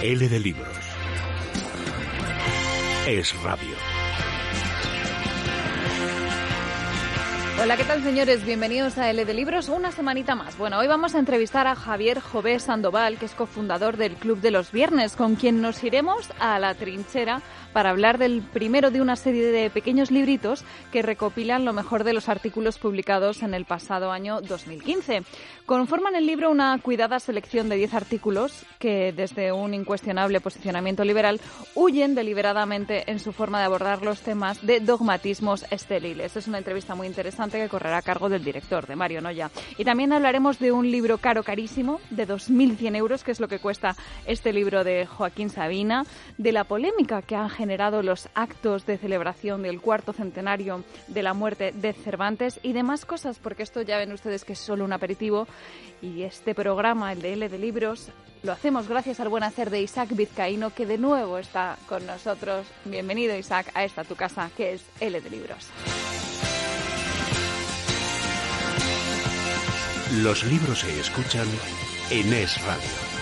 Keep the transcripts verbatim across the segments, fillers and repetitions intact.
L de Libros. Es radio. Hola, ¿qué tal, señores? Bienvenidos a L de Libros, una semanita más. Bueno, hoy vamos a entrevistar a Javier Jové Sandoval, que es cofundador del Club de los Viernes, con quien nos iremos a la trinchera para hablar del primero de una serie de pequeños libritos que recopilan lo mejor de los artículos publicados en el pasado año dos mil quince. Conforman el libro una cuidada selección de diez artículos que, desde un incuestionable posicionamiento liberal, huyen deliberadamente en su forma de abordar los temas de dogmatismos estériles. Es una entrevista muy interesante que correrá a cargo del director, de Mario Noya. Y también hablaremos de un libro caro, carísimo, de dos mil cien euros, que es lo que cuesta este libro de Joaquín Sabina, de la polémica que han generado los actos de celebración del cuarto centenario de la muerte de Cervantes y demás cosas, porque esto ya ven ustedes que es solo un aperitivo. Y este programa, el de L de Libros, lo hacemos gracias al buen hacer de Isaac Vizcaíno, que de nuevo está con nosotros. Bienvenido, Isaac, a esta tu casa, que es L de Libros. Los libros se escuchan en Es Radio.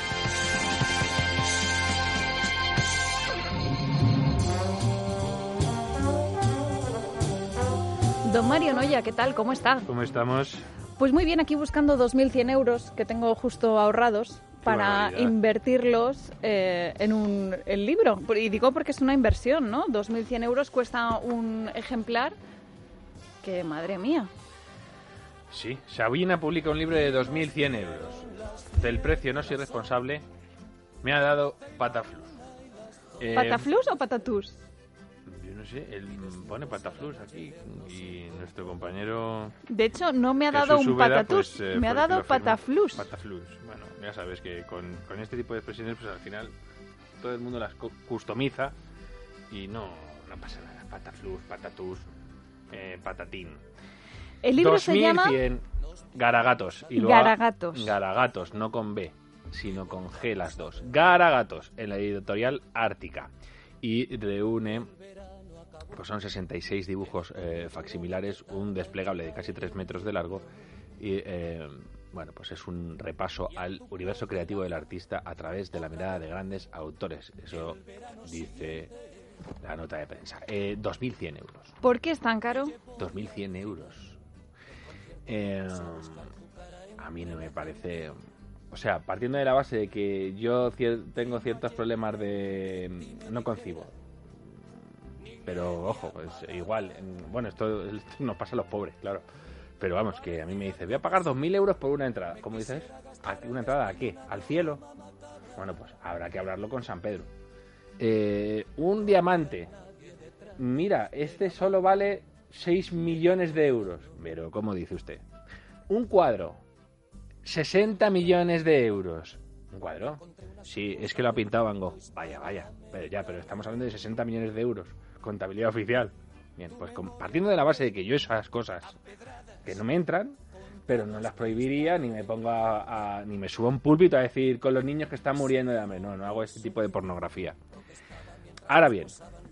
Don Mario Noya, ¿qué tal? ¿Cómo está? ¿Cómo estamos? Pues muy bien, aquí buscando dos mil cien euros que tengo justo ahorrados para invertirlos eh, en un el libro. Y digo porque es una inversión, ¿no? dos mil cien euros cuesta un ejemplar que, madre mía. Sí, Sabina publica un libro de dos mil cien euros. Del precio no soy responsable. Me ha dado pataflus. Eh, ¿Pataflus o patatús? Yo no sé, él pone pataflus aquí y nuestro compañero... De hecho, no me ha dado Jesús un Ubeda, patatús, pues, eh, me ha dado pataflus. Pataflus. Bueno, ya sabes que con, con este tipo de expresiones, pues al final todo el mundo las customiza y no, no pasa nada. Pataflus, patatús, eh, patatín. El libro dos mil cien se llama... Garagatos. Y lo Garagatos. Ha... Garagatos, no con B, sino con G las dos. Garagatos, en la editorial Ártica. Y reúne... Pues son sesenta y seis dibujos eh, facsimilares, un desplegable de casi tres metros de largo y, eh, bueno, pues es un repaso al universo creativo del artista a través de la mirada de grandes autores. Eso dice la nota de prensa. Eh, dos mil cien euros. ¿Por qué es tan caro? dos mil cien euros. Eh, a mí no me parece... O sea, partiendo de la base de que yo cier- tengo ciertos problemas de... No concibo. Pero, ojo, pues igual, en, bueno, esto, esto nos pasa a los pobres, claro. Pero vamos, que a mí me dice, voy a pagar dos mil euros por una entrada. ¿Cómo dices? ¿A ¿Una entrada a qué? ¿Al cielo? Bueno, pues habrá que hablarlo con San Pedro. Eh, un diamante. Mira, este solo vale seis millones de euros. Pero, ¿cómo dice usted? Un cuadro. sesenta millones de euros. ¿Un cuadro? Sí, es que lo ha pintado Van Gogh. Vaya, vaya. Pero ya, pero estamos hablando de sesenta millones de euros. Contabilidad oficial. Bien, pues partiendo de la base de que yo esas cosas que no me entran, pero no las prohibiría, ni me pongo a, a, ni me subo a un púlpito a decir con los niños que están muriendo de hambre. No, no hago este tipo de pornografía. Ahora bien,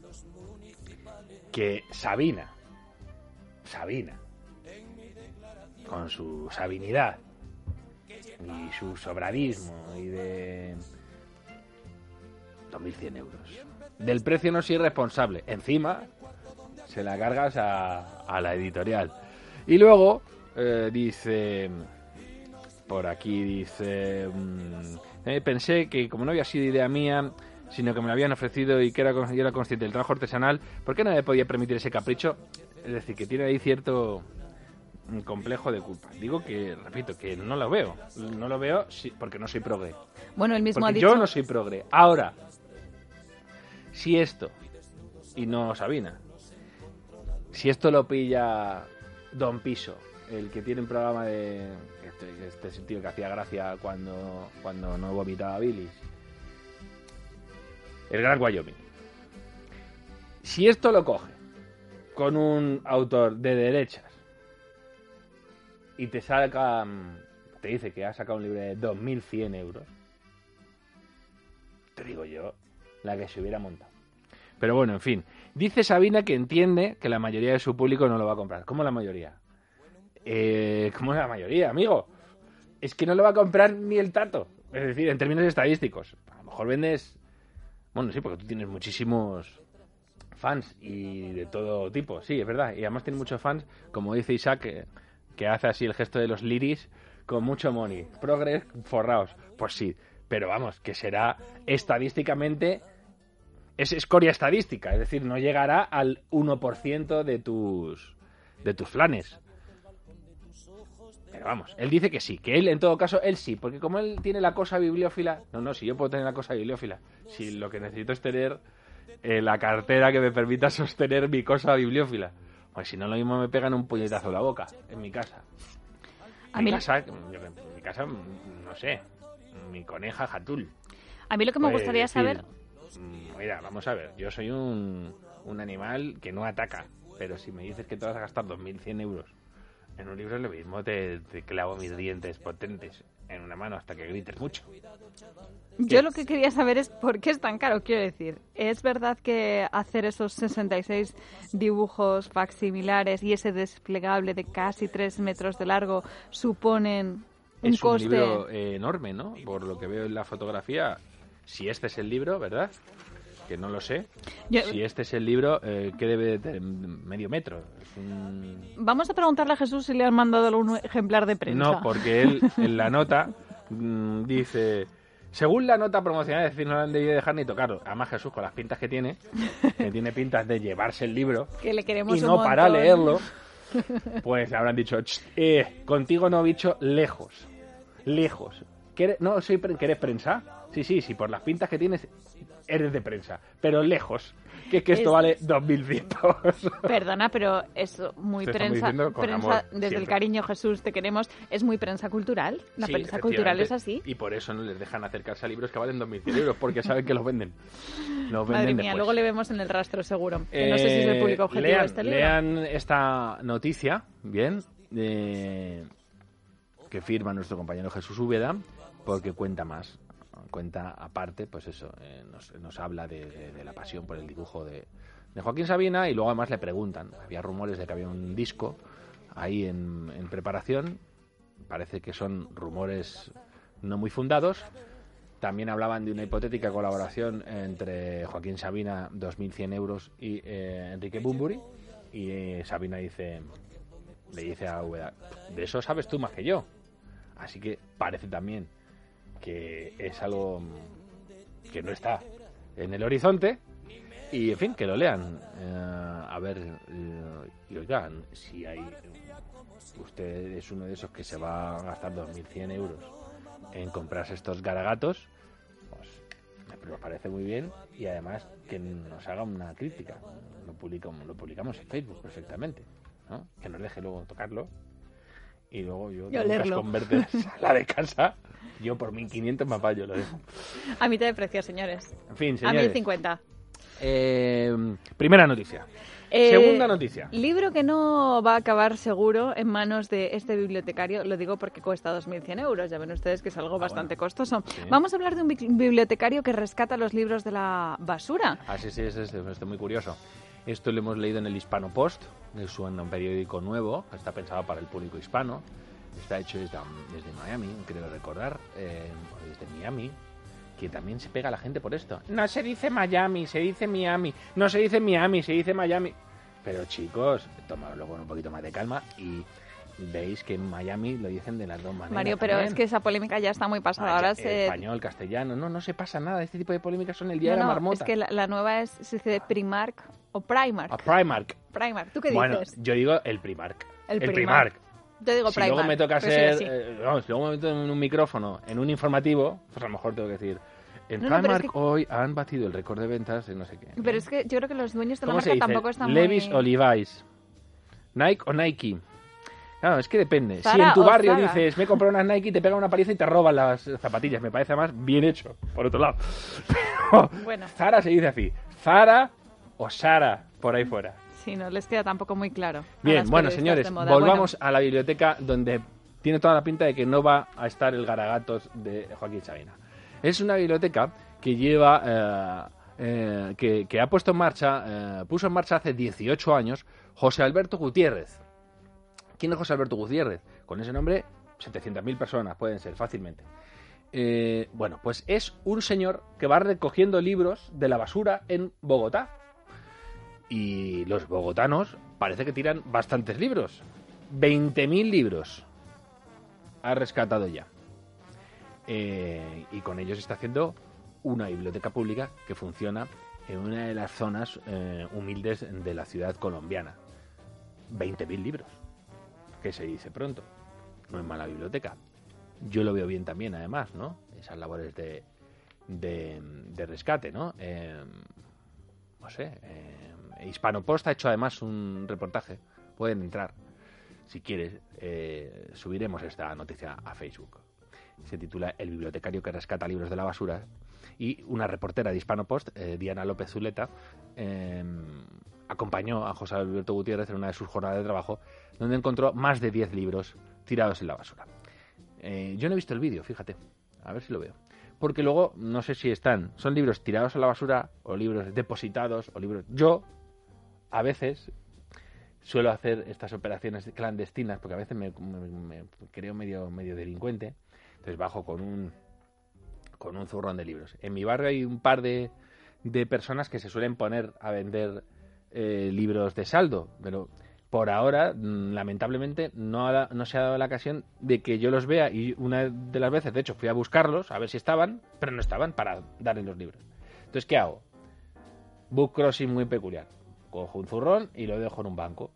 que Sabina, Sabina, con su sabinidad y su sobradismo y de dos mil cien euros. Del precio no soy responsable. Encima, se la cargas a, a la editorial. Y luego, eh, dice... Por aquí dice... Eh, pensé que como no había sido idea mía, sino que me lo habían ofrecido y que era, yo era consciente del trabajo artesanal, ¿por qué no me podía permitir ese capricho? Es decir, que tiene ahí cierto complejo de culpa. Digo que, repito, que no lo veo. No lo veo sí, porque no soy progre. Bueno, él mismo porque ha dicho... yo no soy progre. Ahora... Si esto, y no Sabina, si esto lo pilla Don Piso, el que tiene un programa de este, este sentido que hacía gracia cuando, cuando no vomitaba bilis, el Gran Wyoming, si esto lo coge con un autor de derechas y te saca, te dice que ha sacado un libro de dos mil cien euros, te digo yo, la que se hubiera montado. Pero bueno, en fin. Dice Sabina que entiende que la mayoría de su público no lo va a comprar. ¿Cómo la mayoría? Eh, ¿Cómo la mayoría, amigo? Es que no lo va a comprar ni el tato. Es decir, en términos estadísticos. A lo mejor vendes Bueno, sí, porque tú tienes muchísimos fans y de todo tipo, sí, es verdad. Y además tiene muchos fans, como dice Isaac, que, que hace así el gesto de los liris, con mucho money. Progress forraos. Pues sí, pero vamos, que será estadísticamente... Es escoria estadística, es decir, no llegará al uno por ciento de tus de tus flanes. Pero vamos, él dice que sí, que él en todo caso, él sí, porque como él tiene la cosa bibliófila, no, no, si yo puedo tener la cosa bibliófila, si lo que necesito es tener eh, la cartera que me permita sostener mi cosa bibliófila, pues si no lo mismo me pegan un puñetazo en la boca, en mi casa. A mi mí... casa, en mi casa, no sé, mi coneja Jatul. A mí lo que me Pues, gustaría decir, saber... Mira, vamos a ver, yo soy un, un animal que no ataca, pero si me dices que te vas a gastar dos mil cien euros en un libro, lo mismo te, te clavo mis dientes potentes en una mano hasta que grites mucho. Yo lo que quería saber es por qué es tan caro, quiero decir. ¿Es verdad que hacer esos sesenta y seis dibujos facsimilares y ese desplegable de casi tres metros de largo suponen un es coste? Es un libro eh, enorme, ¿no? Por lo que veo en la fotografía, si este es el libro, ¿verdad? Que no lo sé. Yo... Si este es el libro, eh, ¿qué debe de tener? Medio metro. Es un... Vamos a preguntarle a Jesús si le han mandado algún ejemplar de prensa. No, porque él en la nota mmm, dice... Según la nota promocional, es decir, no le han debido dejar ni tocarlo. Además, Jesús, con las pintas que tiene, que tiene pintas de llevarse el libro que le queremos y un no montón. para leerlo, pues habrán dicho, eh, contigo no, bicho, lejos. Lejos. No, soy ¿que eres prensa? Sí, sí, sí, por las pintas que tienes eres de prensa, pero lejos, que, que esto es... vale dos mil cien. Perdona, pero es muy Te prensa, prensa amor, desde siempre. El cariño, Jesús, te queremos, es muy prensa cultural, la sí, prensa cultural es así. Y por eso no les dejan acercarse a libros que valen dos mil cien euros, porque saben que los venden. Los Madre venden mía, después. luego le vemos en el rastro seguro, que eh, no sé si es el público objetivo lean, de este libro. Lean esta noticia, bien, eh, que firma nuestro compañero Jesús Úbeda, porque cuenta más. Cuenta aparte, pues eso, eh, nos, nos habla de, de, de la pasión por el dibujo de, de Joaquín Sabina, y luego además le preguntan, había rumores de que había un disco ahí en, en preparación, parece que son rumores no muy fundados. También hablaban de una hipotética colaboración entre Joaquín Sabina, dos mil cien euros, y eh, Enrique Bunbury, y eh, Sabina dice, le dice a Úbeda, de eso sabes tú más que yo, así que parece también que es algo que no está en el horizonte, y en fin, que lo lean, eh, a ver, eh, y oigan, si hay usted es uno de esos que se va a gastar dos mil cien euros en comprarse estos garagatos, pues nos parece muy bien, y además que nos haga una crítica, lo publicamos, lo publicamos en Facebook perfectamente, ¿no? Que nos deje luego tocarlo, y luego yo tengo unas convertes a la de casa. Yo por mil quinientos me apaño, lo dejo. A mitad de precio, señores. En fin, señores. A mil cincuenta. Eh, primera noticia. Eh, Segunda noticia. Libro que no va a acabar seguro en manos de este bibliotecario. Lo digo porque cuesta dos mil cien euros. Ya ven ustedes que es algo ah, bastante bueno. costoso. Sí. Vamos a hablar de un bibliotecario que rescata los libros de la basura. Ah, sí, sí, es, es, es muy curioso. Esto lo hemos leído en el Hispano Post, es un periódico nuevo, está pensado para el público hispano. Está hecho desde, desde Miami, creo recordar, eh, desde Miami, que también se pega a la gente por esto. No se dice Miami, se dice Miami. No se dice Miami, se dice Miami. Pero chicos, tomadlo con un poquito más de calma y veis que en Miami lo dicen de las dos maneras. Mario, pero también. Es que esa polémica ya está muy pasada. Ahora se... Español, castellano, no, no se pasa nada. Este tipo de polémicas son el día no, de la no, marmota. Es que la, la nueva es, se dice Primark o Primark. A Primark. Primark, ¿tú qué bueno, dices? Yo digo el Primark. El, el Primark. Primark. Yo digo si Primark. luego me toca ser, eh, no, si luego me meto en un micrófono, en un informativo, pues a lo mejor tengo que decir, en no, Primark no, es que... hoy han batido el récord de ventas de no sé qué. Pero ¿eh? Es que yo creo que los dueños de la ¿Cómo marca se dice? tampoco están Levi's muy... o Levi's, Nike o Nike. Claro, es que depende. Zara si en tu barrio Zara. dices, me he comprado unas Nike, te pegan una paliza y te roban las zapatillas. Me parece además bien hecho, por otro lado. Pero bueno. Zara se dice así, Zara o Sara, por ahí fuera. Sí, no les queda tampoco muy claro. Bien, bueno, señores, volvamos bueno. a la biblioteca donde tiene toda la pinta de que no va a estar el Garagatos de Joaquín Sabina. Es una biblioteca que lleva, eh, eh, que, que ha puesto en marcha, eh, puso en marcha hace dieciocho años José Alberto Gutiérrez. ¿Quién es José Alberto Gutiérrez? Con ese nombre, setecientas mil personas pueden ser fácilmente. Eh, bueno, pues es un señor que va recogiendo libros de la basura en Bogotá. Y los bogotanos parece que tiran bastantes libros. veinte mil libros ha rescatado ya. Eh, y con ellos está haciendo una biblioteca pública que funciona en una de las zonas eh, humildes de la ciudad colombiana. veinte mil libros, que se dice pronto. No es mala biblioteca. Yo lo veo bien también, además, ¿no? Esas labores de, de, de rescate, ¿no? Eh, no sé. Eh, Hispanopost ha hecho además un reportaje. Pueden entrar, si quieres. Eh, subiremos esta noticia a Facebook. Se titula El bibliotecario que rescata libros de la basura. Y una reportera de Hispanopost, eh, Diana López Zuleta, eh, acompañó a José Alberto Gutiérrez en una de sus jornadas de trabajo, donde encontró más de diez libros tirados en la basura. Eh, yo no he visto el vídeo, fíjate, a ver si lo veo. Porque luego, no sé si están, son libros tirados a la basura, o libros depositados, o libros... Yo, a veces, suelo hacer estas operaciones clandestinas, porque a veces me, me, me creo medio, medio delincuente, entonces bajo con un... con un zurrón de libros. En mi barrio hay un par de, de personas que se suelen poner a vender eh, libros de saldo, pero por ahora, lamentablemente, no, ha, no se ha dado la ocasión de que yo los vea, y una de las veces, de hecho, fui a buscarlos, a ver si estaban, pero no estaban para darles los libros. Entonces, ¿qué hago? Book crossing muy peculiar. Cojo un zurrón y lo dejo en un banco.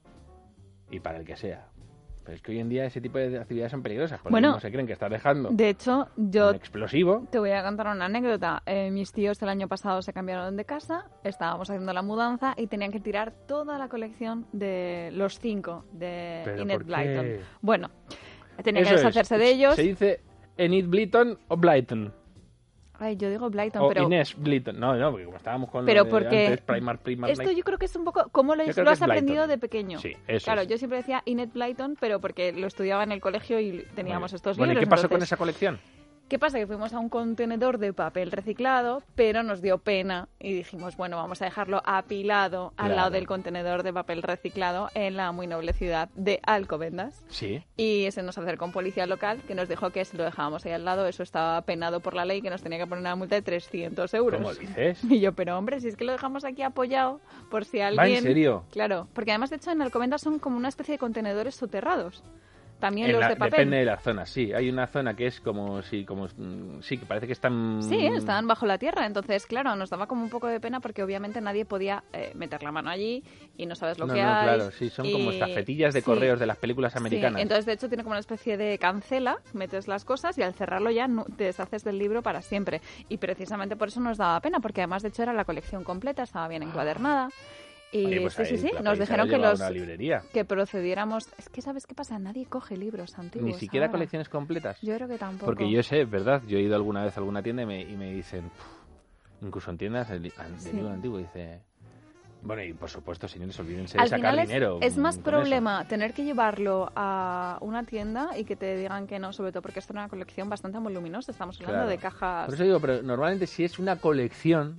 Y para el que sea. Pero es que hoy en día ese tipo de actividades son peligrosas, porque bueno, no se creen que estás dejando de hecho, yo un explosivo. Te voy a contar una anécdota. Eh, mis tíos el año pasado se cambiaron de casa, estábamos haciendo la mudanza y tenían que tirar toda la colección de los cinco de ¿Pero Enid por qué? Blyton. Bueno, tenían Eso que deshacerse es. de ellos. ¿Se dice Enid Blyton o Blyton? Ay, yo digo Blyton, O pero... Inés Blyton. No, no, porque como estábamos con Pero lo de porque antes, Primar, Primar, esto Blyton. yo creo que es un poco... ¿Cómo lo, Yo creo lo que has es aprendido Blyton. de pequeño? Sí, eso Claro, es. yo siempre decía Enid Blyton, pero porque lo estudiaba en el colegio y teníamos Bueno. estos Bueno, libros. ¿y qué pasó con entonces- esa colección? ¿Qué pasa? Que fuimos a un contenedor de papel reciclado, pero nos dio pena y dijimos, bueno, vamos a dejarlo apilado al Claro. lado del contenedor de papel reciclado en la muy noble ciudad de Alcobendas. Sí. Y se nos acercó un policía local que nos dijo que si lo dejábamos ahí al lado, eso estaba penado por la ley, que nos tenía que poner una multa de trescientos euros. ¿Cómo dices? Y yo, pero hombre, si es que lo dejamos aquí apoyado por si alguien... ¿Va en serio? Claro, porque además de hecho en Alcobendas son como una especie de contenedores soterrados. También En los la- de papel. Depende de la zona, sí. Hay una zona que es como si, como mm, sí, que parece que están. Sí, estaban bajo la tierra. Entonces, claro, nos daba como un poco de pena porque obviamente nadie podía eh, meter la mano allí y no sabes lo No, que no, hay. claro, sí, son como y- estafetillas de sí, correos de las películas sí. americanas. Entonces, de hecho, tiene como una especie de cancela, metes las cosas y al cerrarlo ya no- te deshaces del libro para siempre. Y precisamente por eso nos daba pena, porque además, de hecho, era la colección completa, estaba bien encuadernada. Y Oye, pues sí, ahí sí, sí, la nos podéis dijeron haber que llevado los a una librería. que procediéramos. Es que, ¿sabes qué pasa? Nadie coge libros antiguos. Ni siquiera ahora. colecciones completas. Yo creo que tampoco. Porque yo sé, ¿verdad? Yo he ido alguna vez a alguna tienda y me, y me dicen, "Puf", incluso en tiendas de, li- de Sí. libro antiguo, dice... Bueno, y por supuesto, señores, olvídense de Al sacar final es, dinero. es más con problema tener que llevarlo a una tienda y que te digan que no, sobre todo porque esto es una colección bastante voluminosa. Estamos eso. hablando Claro. de cajas. Por eso digo, pero normalmente si es una colección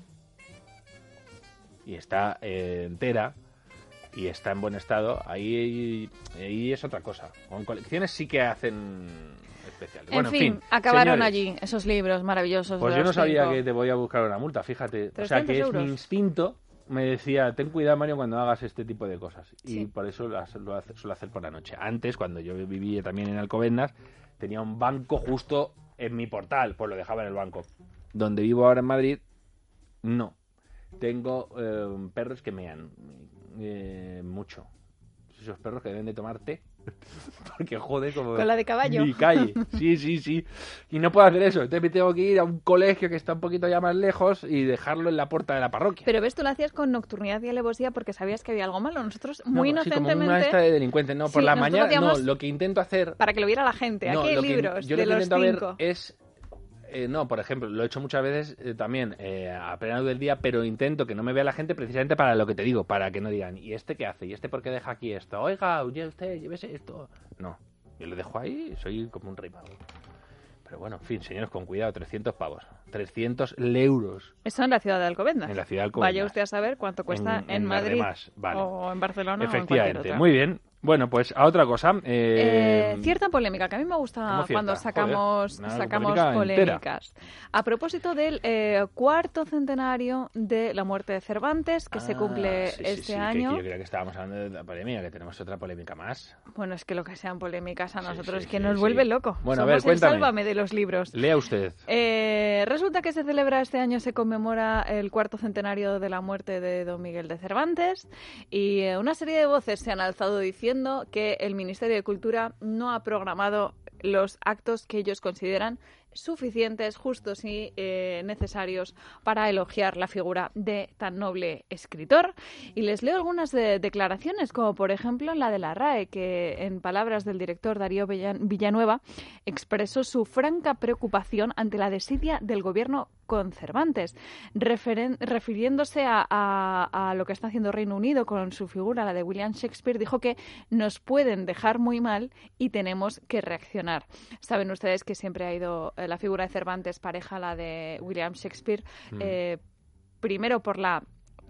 y está eh, entera y está en buen estado, ahí, ahí es otra cosa. Con colecciones sí que hacen especiales. En Bueno, fin, en fin, acabaron señores, allí esos libros maravillosos. Pues de yo no los sabía cinco. que te voy a buscar una multa, fíjate. O sea, trescientos que es euros. mi instinto. Me decía, ten cuidado, Mario, cuando hagas este tipo de cosas. Sí. Y por eso las- lo hace- suelo hacer por la noche. Antes, cuando yo vivía también en Alcobendas, tenía un banco justo en mi portal, pues lo dejaba en el banco. Donde vivo ahora en Madrid, no. Tengo eh, perros que mean eh, mucho. Esos perros que deben de tomar té. Porque jode como... Con la de caballo. Mi calle. Sí, sí, sí. Y no puedo hacer eso. Entonces me tengo que ir a un colegio que está un poquito ya más lejos y dejarlo en la puerta de la parroquia. Pero ves, tú lo hacías con nocturnidad y alevosía porque sabías que había algo malo.Nosotros, muy No, sí, como inocentemente, una esta de delincuente. No, por Sí, la nosotros mañana, no, hacíamos- lo que intento hacer... para que lo viera la gente. no, Aquí hay lo que- libros yo de lo que los intento ver cinco. es... eh, no, por ejemplo, lo he hecho muchas veces eh, también eh, a plena luz del día, pero intento que no me vea la gente precisamente para lo que te digo, para que no digan, ¿y este qué hace? ¿Y este por qué deja aquí esto? Oiga, oye, usted, llévese esto. No, yo lo dejo ahí y soy como un rey mago. Pero bueno, en fin, señores, con cuidado, trescientos pavos. trescientos euros Eso en la ciudad de Alcobendas. en la ciudad de Alcobendas. Vaya usted a saber cuánto cuesta en, en las Madrid demás, vale. o en Barcelona o en cualquier Efectivamente, otra. muy bien. Bueno, pues a otra cosa. Eh... Eh, cierta polémica, que a mí me gusta cuando sacamos, Joder, sacamos polémicas. A propósito del eh, cuarto centenario de la muerte de Cervantes, que ah, se cumple sí, sí, este sí, año. Que, que yo creo que estábamos hablando de la polémica, que tenemos otra polémica más. Bueno, es que lo que sean polémicas a nosotros sí, es que sí, nos sí. vuelve loco. Bueno, Somos a ver, cuéntame. El sálvame de los libros. Lea usted. Eh, resulta que se celebra este año, se conmemora el cuarto centenario de la muerte de don Miguel de Cervantes y eh, una serie de voces se han alzado diciendo que el Ministerio de Cultura no ha programado los actos que ellos consideran suficientes, justos y eh, necesarios para elogiar la figura de tan noble escritor. Y les leo algunas de, declaraciones, como por ejemplo la de la R A E, que en palabras del director Darío Villanueva expresó su franca preocupación ante la desidia del gobierno con Cervantes, referen- refiriéndose a, a, a lo que está haciendo Reino Unido con su figura, la de William Shakespeare. Dijo que nos pueden dejar muy mal y tenemos que reaccionar. Saben ustedes que siempre ha ido la figura de Cervantes pareja a la de William Shakespeare, mm. eh, primero por la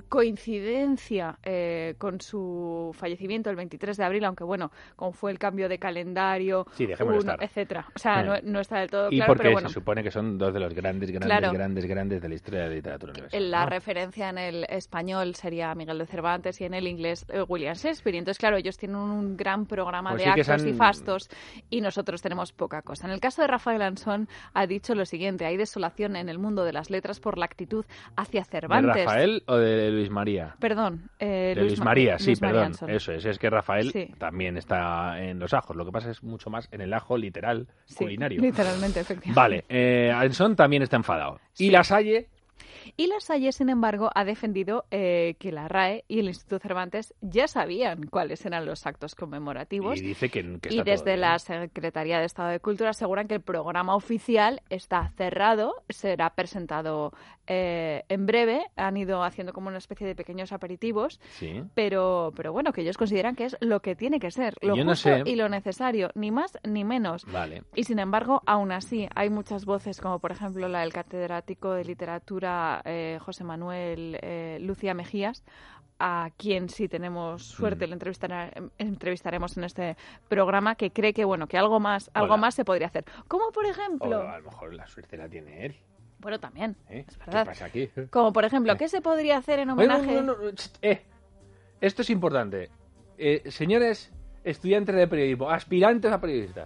coincidencia eh, con su fallecimiento el veintitrés de abril, aunque bueno, como fue el cambio de calendario, sí, dejémoslo uno, estar. etcétera. O sea, eh. no, no está del todo y claro, porque pero bueno. Se supone que son dos de los grandes, grandes, claro. grandes, grandes de la historia de la literatura universal. La ¿no? referencia en el español sería Miguel de Cervantes y en el inglés eh, William Shakespeare. Y entonces, claro, ellos tienen un gran programa pues de sí actos han... y fastos y nosotros tenemos poca cosa. En el caso de Rafael Ansón ha dicho lo siguiente: hay desolación en el mundo de las letras por la actitud hacia Cervantes. ¿De Rafael o de Luis María? Perdón, eh, de Luis, Luis María, sí, Luis perdón. María Eso es, es que Rafael sí. también está en los ajos. Lo que pasa es mucho más en el ajo literal, sí, culinario. Literalmente, efectivamente. Vale, eh, Ansón también está enfadado. Sí. Y Lasalle... Y Lasalle, sin embargo, ha defendido eh, que la R A E y el Instituto Cervantes ya sabían cuáles eran los actos conmemorativos. Y dice que, que está y desde todo la Secretaría de Estado de Cultura aseguran que el programa oficial está cerrado, será presentado eh, en breve. Han ido haciendo como una especie de pequeños aperitivos, sí. pero, pero bueno, que ellos consideran que es lo que tiene que ser, lo Yo justo no sé. y lo necesario, ni más ni menos. Vale. Y sin embargo, aún así, hay muchas voces, como por ejemplo la del catedrático de literatura Eh, José Manuel eh, Lucía Mejías, a quien si tenemos suerte mm. le entrevistar, entrevistaremos en este programa, que cree que bueno que algo más algo más se podría hacer. Como por ejemplo... O a lo mejor la suerte la tiene él. Bueno, también, ¿Eh? es verdad. ¿Qué pasa aquí? Como por ejemplo, ¿qué se podría hacer en homenaje? Oye, no, no, no, no. Eh, esto es importante. Eh, señores estudiantes de periodismo, aspirantes a periodistas,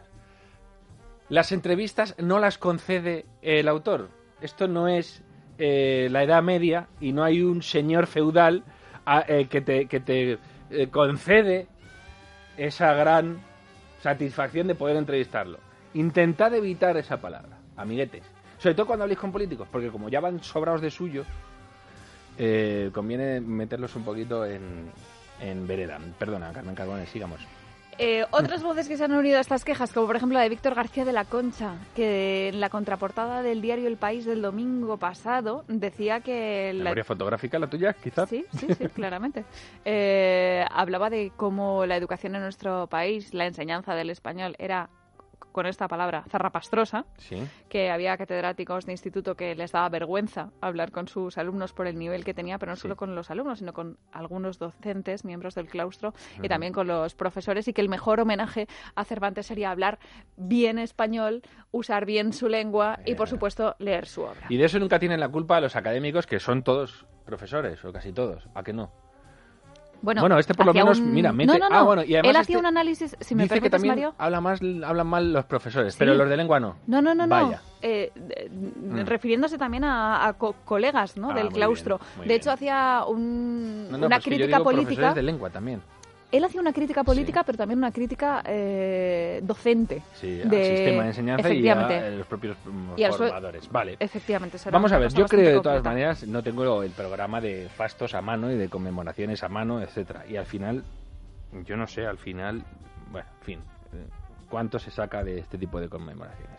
las entrevistas no las concede el autor. Esto no es eh, la Edad Media y no hay un señor feudal a, eh, que te, que te eh, concede esa gran satisfacción de poder entrevistarlo. Intentad evitar esa palabra, amiguetes. Sobre todo cuando habléis con políticos, porque como ya van sobrados de suyo, eh, conviene meterlos un poquito en, en vereda. Perdona, Carmen Carbones, sigamos. Eh, otras voces que se han unido a estas quejas, como por ejemplo la de Víctor García de la Concha, que en la contraportada del diario El País del domingo pasado decía que... La ¿Memoria fotográfica la tuya, quizás? Sí, sí, sí, claramente. Eh, hablaba de cómo la educación en nuestro país, la enseñanza del español era, con esta palabra, zarrapastrosa, sí. Que había catedráticos de instituto que les daba vergüenza hablar con sus alumnos por el nivel que tenía, pero no sí. solo con los alumnos, sino con algunos docentes, miembros del claustro, uh-huh. y también con los profesores, y que el mejor homenaje a Cervantes sería hablar bien español, usar bien su lengua y, por supuesto, leer su obra. Y de eso nunca tienen la culpa los académicos, que son todos profesores, o casi todos, ¿a qué no? Bueno, bueno, este por lo menos, un... mira, mete... No, no, no. Ah, bueno, y además él este hacía un análisis, si me dice permites, que también Mario. Habla más, hablan mal los profesores, ¿Sí? pero los de lengua no. No, no, no, Vaya. no. Eh, mm. Refiriéndose también a, a co colegas, ¿no? Ah, del claustro. Bien, de bien. hecho, hacía un, no, no, una pues crítica que yo digo política. Profesores de lengua también. Él hacía una crítica política, sí. pero también una crítica eh, docente. Sí, de... al sistema de enseñanza y a los propios y formadores. Su... Vale. Efectivamente. Vamos a ver, yo creo de todas completa. maneras, no tengo el programa de fastos a mano y de conmemoraciones a mano, etcétera. Y al final, yo no sé, al final, bueno, en fin, ¿cuánto se saca de este tipo de conmemoraciones?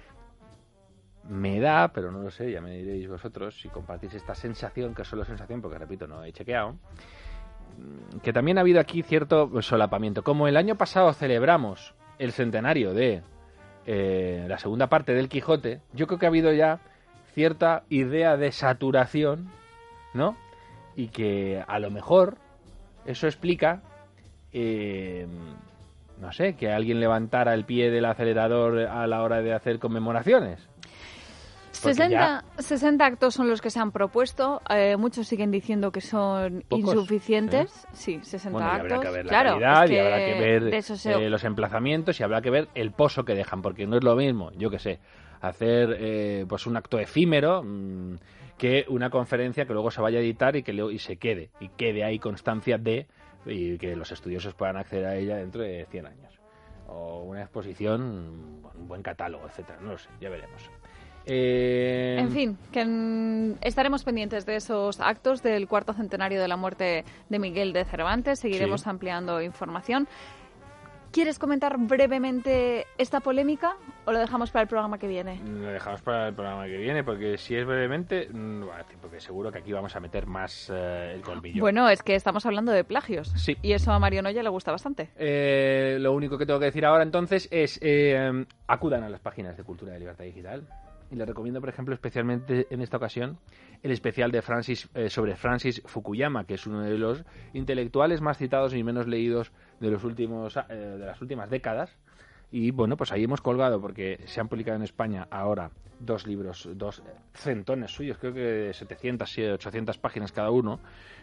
Me da, pero no lo sé, ya me diréis vosotros si compartís esta sensación, que es solo sensación, porque repito, no he chequeado, que también ha habido aquí cierto solapamiento. Como el año pasado celebramos el centenario de eh, la segunda parte del Quijote, yo creo que ha habido ya cierta idea de saturación, ¿no? Y que a lo mejor eso explica eh, no sé, que alguien levantara el pie del acelerador a la hora de hacer conmemoraciones. sesenta, ya... sesenta actos son los que se han propuesto. Eh, muchos siguen diciendo que son ¿Pocos? Insuficientes. ¿Eh? Sí, sesenta bueno, actos. Habrá que ver la claro, calidad, es que y habrá que ver se... eh, los emplazamientos y habrá que ver el pozo que dejan, porque no es lo mismo, yo que sé, hacer eh, pues un acto efímero mmm, que una conferencia que luego se vaya a editar y que luego, y se quede, y quede ahí constancia de, y que los estudiosos puedan acceder a ella dentro de cien años. O una exposición, un buen catálogo, etcétera. No lo sé, ya veremos. Eh... En fin, que en... estaremos pendientes de esos actos del cuarto centenario de la muerte de Miguel de Cervantes. Seguiremos sí. ampliando información. ¿Quieres comentar brevemente esta polémica o lo dejamos para el programa que viene? Lo dejamos para el programa que viene, porque si es brevemente, porque seguro que aquí vamos a meter más eh, el colmillo. Bueno, es que estamos hablando de plagios. Sí. Y eso a Mario Noya le gusta bastante. Eh, lo único que tengo que decir ahora entonces es eh, acudan a las páginas de Cultura de Libertad Digital. Y les recomiendo, por ejemplo, especialmente en esta ocasión, el especial de Francis eh, sobre Francis Fukuyama, que es uno de los intelectuales más citados y menos leídos de los últimos eh, de las últimas décadas. Y bueno, pues ahí hemos colgado, porque se han publicado en España ahora dos libros, dos centones suyos, creo que de setecientas, ochocientas páginas cada uno,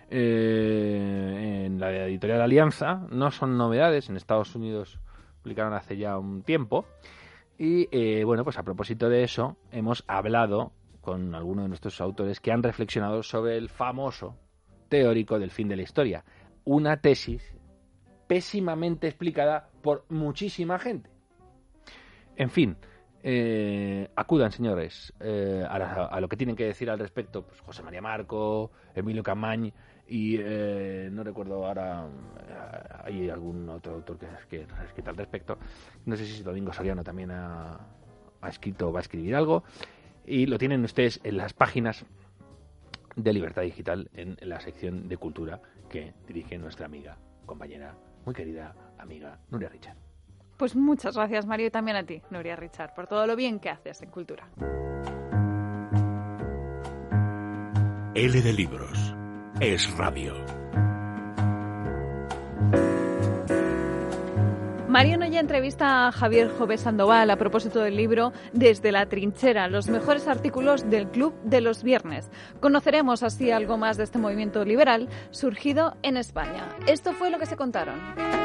eh, en la editorial Alianza. No son novedades, en Estados Unidos publicaron hace ya un tiempo. Y eh, bueno, pues a propósito de eso, hemos hablado con algunos de nuestros autores que han reflexionado sobre el famoso teórico del fin de la historia. Una tesis pésimamente explicada por muchísima gente. En fin, eh, acudan, señores, eh, a, la, a lo que tienen que decir al respecto, pues José María Marco, Emilio Camañ y eh, no recuerdo ahora, hay algún otro autor que, que ha escrito al respecto. No sé si Domingo Soriano también ha, ha escrito o va a escribir algo. Y lo tienen ustedes en las páginas de Libertad Digital, en la sección de Cultura que dirige nuestra amiga, compañera, muy querida amiga Nuria Richard. Pues muchas gracias, Mario, y también a ti, Nuria Richard, por todo lo bien que haces en Cultura. L de Libros. Es radio. Mario Noya entrevista a Javier Jové Sandoval a propósito del libro Desde la trinchera, los mejores artículos del Club de los Viernes. Conoceremos así algo más de este movimiento liberal surgido en España. Esto fue lo que se contaron.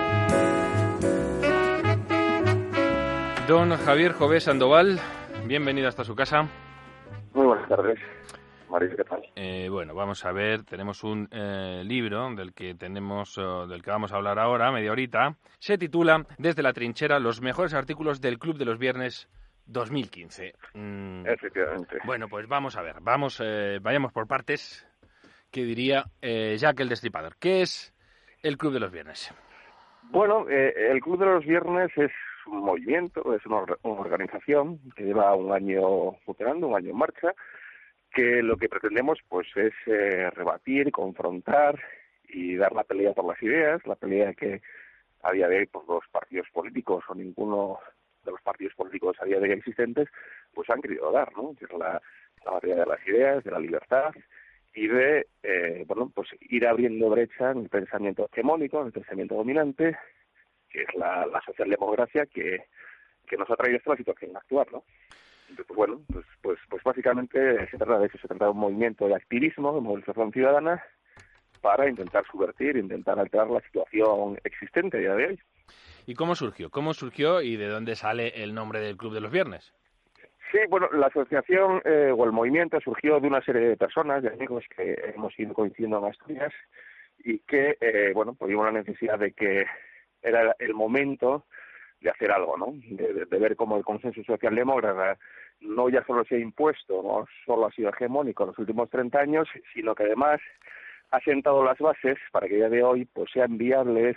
Don Javier Jové Sandoval, bienvenido hasta su casa. Muy buenas tardes. Mario, ¿qué tal? Eh, bueno, vamos a ver, tenemos un eh, libro del que tenemos, uh, del que vamos a hablar ahora, media horita. Se titula Desde la trinchera, los mejores artículos del Club de los Viernes dos mil quince. Mm, Efectivamente. Bueno, pues vamos a ver, vamos, eh, vayamos por partes, que diría eh, Jack el Destripador. ¿Qué es el Club de los Viernes? Bueno, eh, el Club de los Viernes es un movimiento, es una, una organización que lleva un año funcionando, un año en marcha, que lo que pretendemos pues es eh, rebatir, confrontar y dar la pelea por las ideas, la pelea que a día de hoy pues, los partidos políticos o ninguno de los partidos políticos a día de hoy existentes pues han querido dar, ¿no? Que es la, la batalla de las ideas, de la libertad y de eh, bueno pues ir abriendo brecha en el pensamiento hegemónico, en el pensamiento dominante, que es la, la socialdemocracia que, que nos ha traído esta la situación actual, ¿no? Entonces, bueno, pues, pues, pues básicamente se trata de eso, se trata de un movimiento de activismo, de movilización ciudadana, para intentar subvertir, intentar alterar la situación existente a día de hoy. ¿Y cómo surgió? ¿Cómo surgió y de dónde sale el nombre del Club de los Viernes? Sí, bueno, la asociación eh, o el movimiento surgió de una serie de personas, de amigos que hemos ido coincidiendo en Asturias y que, eh, bueno, pues vimos la necesidad de que era el momento de hacer algo, ¿no? De, de, de ver cómo el consenso socialdemócrata no ya solo se ha impuesto, no solo ha sido hegemónico en los últimos treinta años, sino que además ha sentado las bases para que a día de hoy pues sean viables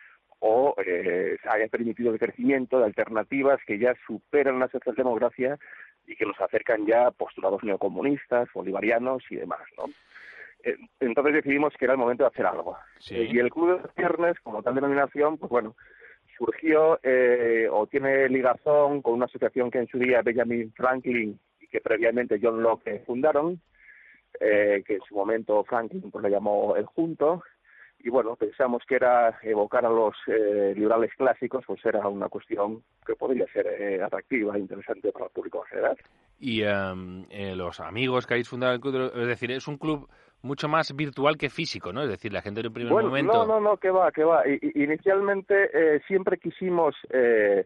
o eh, haya permitido el crecimiento de alternativas que ya superan la socialdemocracia y que nos acercan ya a postulados neocomunistas, bolivarianos y demás, ¿no? Eh, entonces decidimos que era el momento de hacer algo. Sí. Eh, y el Club de los Viernes, como tal denominación, pues bueno, surgió eh, o tiene ligazón con una asociación que en su día Benjamin Franklin y que previamente John Locke fundaron, eh, que en su momento Franklin pues le llamó El Junto, y bueno, pensamos que era evocar a los eh, liberales clásicos, pues era una cuestión que podría ser eh, atractiva e interesante para el público en general. Y um, eh, los amigos que habéis fundado el club, es decir, es un club mucho más virtual que físico, ¿no? Es decir, la gente en un primer bueno, momento... No, no, no, que va, que va. I, inicialmente eh, siempre quisimos... Eh,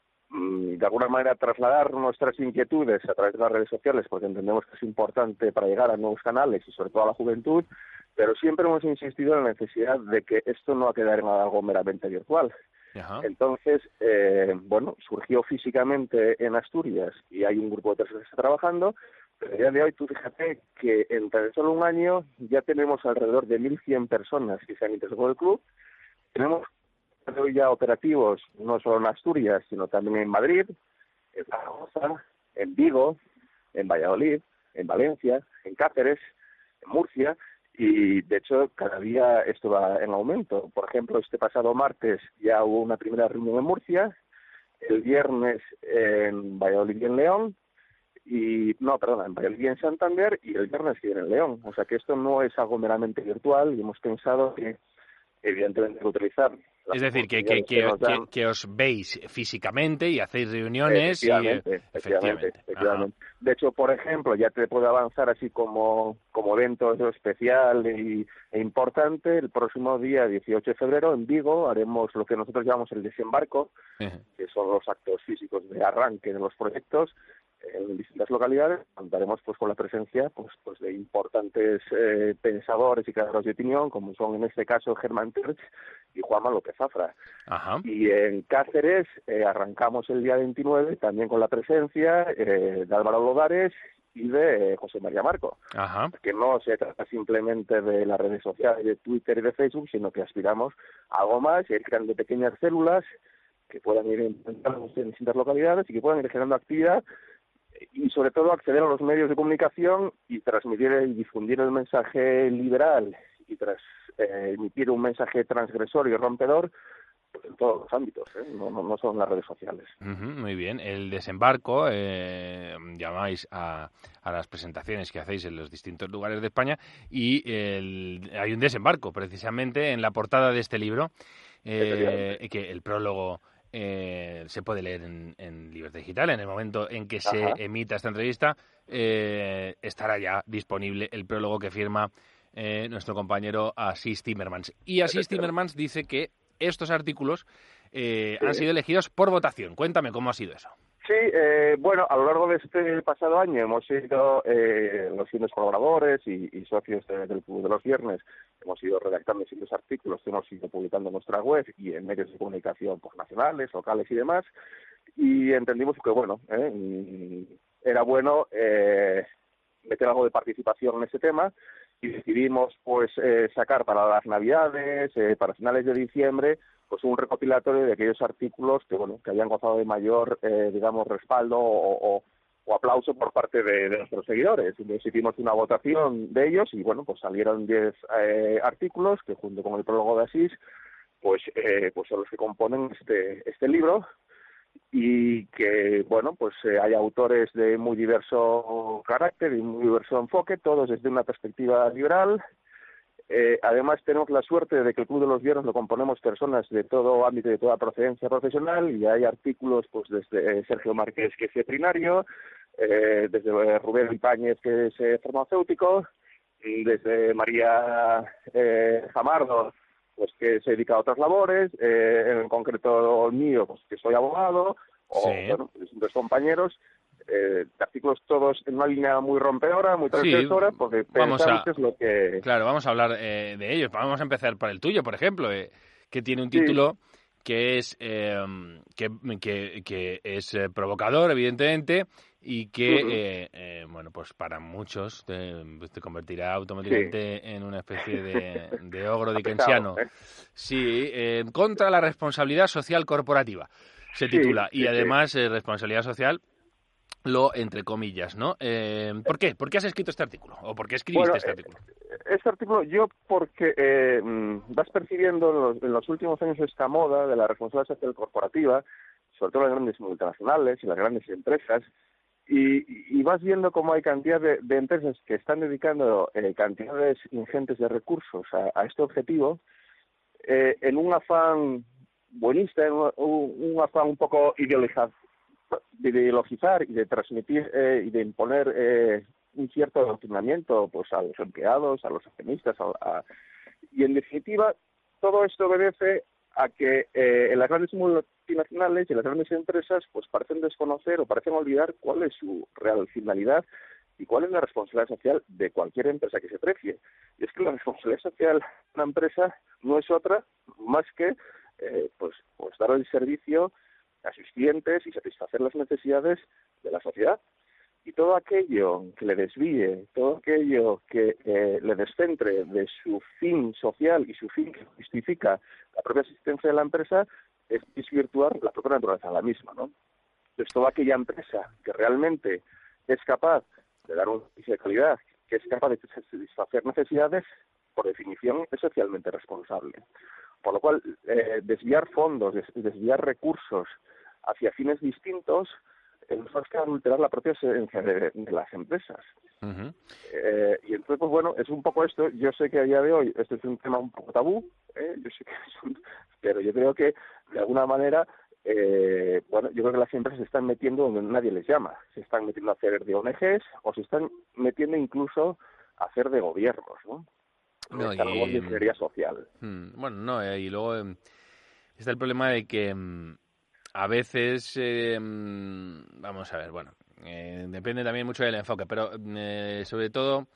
de alguna manera trasladar nuestras inquietudes a través de las redes sociales, porque entendemos que es importante para llegar a nuevos canales y sobre todo a la juventud, pero siempre hemos insistido en la necesidad de que esto no va a quedar en algo meramente virtual. Ajá. Entonces, eh, bueno, surgió físicamente en Asturias y hay un grupo de personas que está trabajando, pero a día de hoy tú fíjate que en tan solo un año ya tenemos alrededor de mil cien personas que se han integrado al club. Tenemos hoy ya operativos no solo en Asturias, sino también en Madrid, en Zaragoza, en Vigo, en Valladolid, en Valencia, en Cáceres, en Murcia, y de hecho cada día esto va en aumento. Por ejemplo, este pasado martes ya hubo una primera reunión en Murcia, el viernes en Valladolid y en León, y no, perdona, en Valladolid y en Santander, y el viernes viene en León. O sea que esto no es algo meramente virtual y hemos pensado que evidentemente hay que utilizar. Es decir, que, que, que, que, que os veis físicamente y hacéis reuniones. Efectivamente, y, efectivamente, efectivamente. efectivamente. De hecho, por ejemplo, ya te puedo avanzar así como, como evento especial y, e importante, el próximo día dieciocho de febrero en Vigo haremos lo que nosotros llamamos el desembarco, uh-huh. que son los actos físicos de arranque de los proyectos en distintas localidades. Contaremos pues con la presencia pues, pues de importantes eh, pensadores y creadores de opinión, como son en este caso Germán Terch y Juanma López Zafra. Ajá. Y en Cáceres eh, arrancamos el día veintinueve también con la presencia eh, de Álvaro Lodares y de eh, José María Marco. Ajá. Que no se trata simplemente de las redes sociales, de Twitter y de Facebook, sino que aspiramos a algo más y ir creando pequeñas células que puedan ir en distintas localidades y que puedan ir generando actividad y sobre todo acceder a los medios de comunicación y transmitir y difundir el mensaje liberal y tras eh, emitir un mensaje transgresor y rompedor pues, en todos los ámbitos, ¿eh? no, no, no son las redes sociales. Uh-huh, muy bien. El desembarco, eh, llamáis a, a las presentaciones que hacéis en los distintos lugares de España y el, hay un desembarco precisamente en la portada de este libro, eh, que el prólogo Eh, se puede leer en, en Libertad Digital. En el momento en que se Ajá. emita esta entrevista eh, estará ya disponible el prólogo que firma eh, nuestro compañero Asís Timmermans. Y Asís Timmermans dice que estos artículos eh, sí. han sido elegidos por votación. Cuéntame cómo ha sido eso. Sí, eh, bueno, a lo largo de este pasado año hemos sido eh, los fines colaboradores y, y socios de, del Club de los Viernes, hemos ido redactando distintos artículos que hemos ido publicando en nuestra web y en medios de comunicación pues, nacionales, locales y demás, y entendimos que, bueno, eh, era bueno eh, meter algo de participación en ese tema y decidimos pues eh, sacar para las Navidades, eh, para finales de diciembre, pues un recopilatorio de aquellos artículos que bueno que habían gozado de mayor eh, digamos respaldo o, o, o aplauso por parte de, de nuestros seguidores. Entonces hicimos una votación de ellos y bueno pues salieron diez eh, artículos que junto con el prólogo de Asís pues eh, pues son los que componen este este libro y que bueno pues eh, hay autores de muy diverso carácter y muy diverso enfoque, todos desde una perspectiva liberal. Eh, además tenemos la suerte de que el Club de los Viernes lo componemos personas de todo ámbito y de toda procedencia profesional y hay artículos pues desde eh, Sergio Márquez, que es veterinario, eh, desde eh, Rubén Ibáñez, que es eh, farmacéutico, y desde María eh, Jamardo, pues que se dedica a otras labores, eh, en concreto mío, pues que soy abogado, o sí. bueno, distintos compañeros. Eh, artículos todos en una línea muy rompedora, muy transgresora, sí, porque vamos a, es lo que... Claro, vamos a hablar eh, de ellos. Vamos a empezar por el tuyo, por ejemplo, eh, que tiene un título sí. que es eh, que, que, que es eh, provocador, evidentemente, y que, uh-huh. eh, eh, bueno, pues para muchos te, te convertirá automáticamente sí. en una especie de, de ogro dickensiano. ¿eh? Sí, eh, contra la responsabilidad social corporativa, se titula. Sí, y sí, además, sí. Eh, responsabilidad social... lo entre comillas, ¿no? Eh, ¿Por qué? ¿Por qué has escrito este artículo? ¿O por qué escribiste bueno, este artículo? Este artículo yo porque eh, vas percibiendo en los, en los últimos años esta moda de la responsabilidad social corporativa, sobre todo las grandes multinacionales y las grandes empresas, Y, y vas viendo cómo hay cantidad de, de empresas que están dedicando eh, cantidades ingentes de recursos a, a este objetivo, eh, en un afán buenista, en un, un afán un poco ideologizar, de ideologizar y de transmitir eh, y de imponer eh, un cierto adoctrinamiento pues, a los empleados, a los accionistas, a, a, y en definitiva todo esto obedece a que eh, en las grandes multinacionales y en las grandes empresas pues parecen desconocer o parecen olvidar cuál es su real finalidad y cuál es la responsabilidad social de cualquier empresa que se precie. Y es que la responsabilidad social de una empresa no es otra más que eh, pues, pues dar el servicio a sus clientes y satisfacer las necesidades de la sociedad. Y todo aquello que le desvíe, todo aquello que eh, le descentre de su fin social y su fin que justifica la propia existencia de la empresa, es desvirtuar la propia naturaleza de la misma, ¿no? Entonces, toda aquella empresa que realmente es capaz de dar un servicio de calidad, que es capaz de satisfacer necesidades, por definición es socialmente responsable. Por lo cual, eh, desviar fondos, des- desviar recursos hacia fines distintos, nos va a adulterar la propia esencia de, de las empresas. Uh-huh. Eh, y entonces, pues bueno, es un poco esto. Yo sé que a día de hoy esto es un tema un poco tabú, ¿eh? yo sé que es un, pero yo creo que de alguna manera, eh, bueno, yo creo que las empresas se están metiendo donde nadie les llama. Se están metiendo a hacer de O N Ges o se están metiendo incluso a hacer de gobiernos, ¿no? No, Esta y, labor de ingeniería social. Hmm, bueno, no, eh, y luego eh, está el problema de que mm, a veces, eh, mm, vamos a ver, bueno, eh, depende también mucho del enfoque, pero eh, sobre todo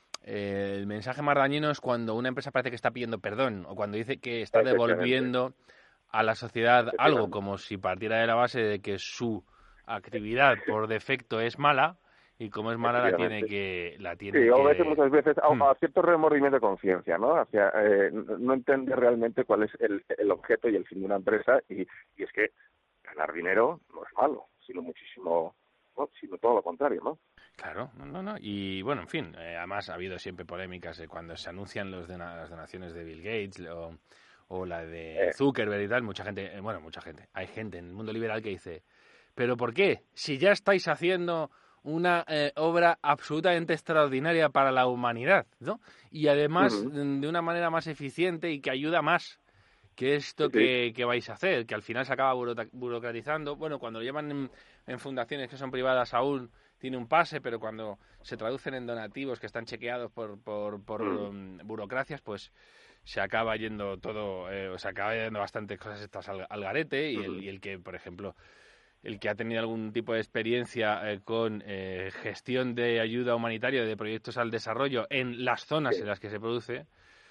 eh, el mensaje más dañino es cuando una empresa parece que está pidiendo perdón o cuando dice que está devolviendo a la sociedad algo, como si partiera de la base de que su actividad por defecto es mala. Y como es mala, la tiene que... La tiene sí, que... a veces, muchas veces, a, Hmm. a cierto remordimiento de conciencia, ¿no? Hacia, eh, no entiende realmente cuál es el, el objeto y el fin de una empresa, y, y es que ganar dinero no es malo, sino muchísimo, ¿no? Sino todo lo contrario, ¿no? Claro, no, no, no. Y bueno, en fin, eh, además ha habido siempre polémicas de cuando se anuncian los dona- las donaciones de Bill Gates o, o la de Eh. Zuckerberg y tal. Mucha gente, eh, bueno, mucha gente. Hay gente en el mundo liberal que dice, ¿pero por qué? Si ya estáis haciendo una eh, obra absolutamente extraordinaria para la humanidad, ¿no? Y además Uh-huh. mm, de una manera más eficiente y que ayuda más que esto Sí, sí. que, que vais a hacer, que al final se acaba burota- burocratizando. Bueno, cuando lo llevan en, en fundaciones que son privadas aún tiene un pase, pero cuando se traducen en donativos que están chequeados por, por, por Mm. um, burocracias, pues se acaba yendo todo, eh, se acaba yendo bastantes cosas estas al, al garete, y, el, Ujú. y el que, por ejemplo, el que ha tenido algún tipo de experiencia eh, con eh, gestión de ayuda humanitaria, de proyectos al desarrollo en las zonas Sí. en las que se produce,